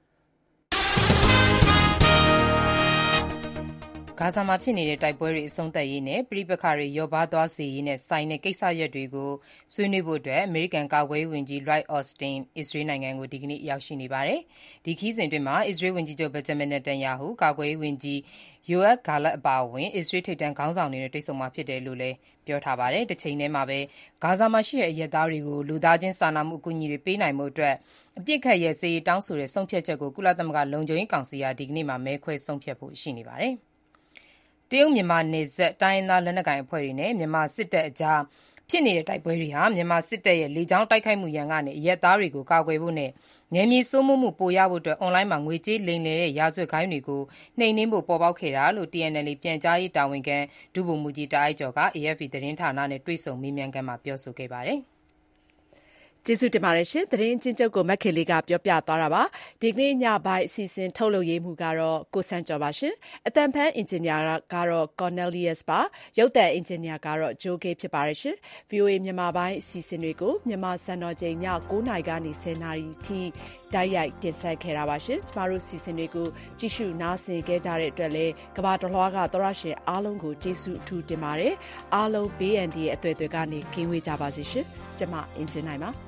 Speaker 3: ဂါဇာမှာဖြစ်နေတဲ့တိုက်ပွဲတွေအဆုံးသတ်ရေးနဲ့ပဋိပက္ခတွေလျော့ပါးသွားစေရေးနဲ့ဆိုင်တဲ့ကိစ္စရပ်တွေကိုဆွေးနွေးဖို့အတွက်အမေရိကန်ကာကွယ်ရေးဝန်ကြီး Lloyd Austin အစ္စရေးနိုင်ငံကိုဒီကနေ့ရောက်ရှိနေပါတယ်။ဒီခရီးစဉ်အတွင်းမှာအစ္စရေးဝန်ကြီးချုပ် Benjamin Netanyahu ကာကွယ်ရေးဝန်ကြီး Yoav Gallant အပါအဝင်အစ္စရေးထိပ်တန်းခေါင်းဆောင်တွေနဲ့တွေ့ဆုံမှာဖြစ်တယ်လို့လည်းပြောထားပါတယ်။တချိန်တည်းမှာပဲဂါဇာမှာရှိတဲ့အရပ်သားတွေကိုလူသားချင်းစာနာမှုအကူအညီတွေပေးနိုင်ဖို့အတွက်အပြစ်ခတ်ရဲစေးတောင်းဆိုတဲ့ဆုံးဖြတ်ချက်ကိုကုလသမဂ္ဂလုံခြုံရေးကောင်စီကဒီကနေ့မှာမဲခွဲဆုံးဖြတ်ဖို့ရှိနေပါတယ်။တရုတ်မြန်မာနယ်စပ်တိုင်းရင်းသားလက်နက်ကိုင်အဖွဲ့တွေနဲ့မြန်မာစစ်တပ်အကြားဖြစ်နေတဲ့တိုက်ပွဲတွေဟာမြန်မာစစ်တပ်ရဲ့လေကြောင်းတိုက်ခိုက်မှုရန်ကနေအရက်သားတွေကိုကာကွယ်ဖို့နဲ့နယ်မြေစိုးမိုးမှုပိုရဖို့အတွက်အွန်လိုင်းမှာငွေကြေးလိမ်လည်တဲ့ရာဇဝတ်ဂိုဏ်းတွေကိုနှိမ်နင်းဖို့ပေါ်ပေါက်ခဲ့တာလို့ T N L A ပြန်ကြားရေးတာဝန်ခံဒုဗိုလ်မှူးကြီးတာအိုက်ကျော်က A F P သတင်းဌာနနဲ့တွေ့ဆုံမေးမြန်းခန်းမှာပြောဆိုခဲ့ပါတယ်။
Speaker 2: ကျေးဇူးတင်ပါတယ်ရှင်သတင်းအချင်းချုပ်ကိုမက်ခင်လေးကပြောပြသွားတာပါဒီကနေ့ညပိုင်းအစီအစဉ်ထုတ်လုပ်ရေးမှုကတော့ကိုစန်းကျော်ပါရှင်အတန်ဖန်အင်ဂျင်နီယာကတော့ Cornelius ပါရုပ်သံအင်ဂျင်နီယာကတော့ Joe Gay ဖြစ်ပါတယ်ရှင် V O A မြန်မာပိုင်းအစီအစဉ်တွေကိုမြန်မာစံတော်ချိန်ည၉နာရီကနေ၁၀နာရီထိတိုက်ရိုက်တင်ဆက်ခဲ့တာပါရှင်ကျမတို့စီစဉ်တွေကိုကြည့်ရှုနားဆင်ခဲ့ကြတဲ့အတွက်လည်းကဘာတလွှားကသောရရှင်အားလုံးကိုကျေးဇူးအထူးတင်ပါတယ်အားလုံးဘေးအန္တရာယ်အသွယ်သွယ်ကနေကင်းဝေးကြပါစေရှင်ကျမအင်ဂျင်နိုင်ပါ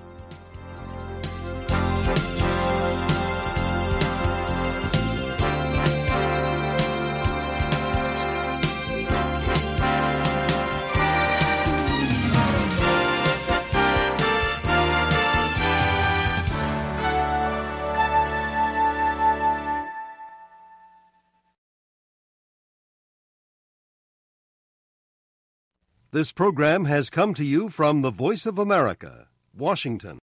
Speaker 6: This program has come to you from the Voice of America, Washington.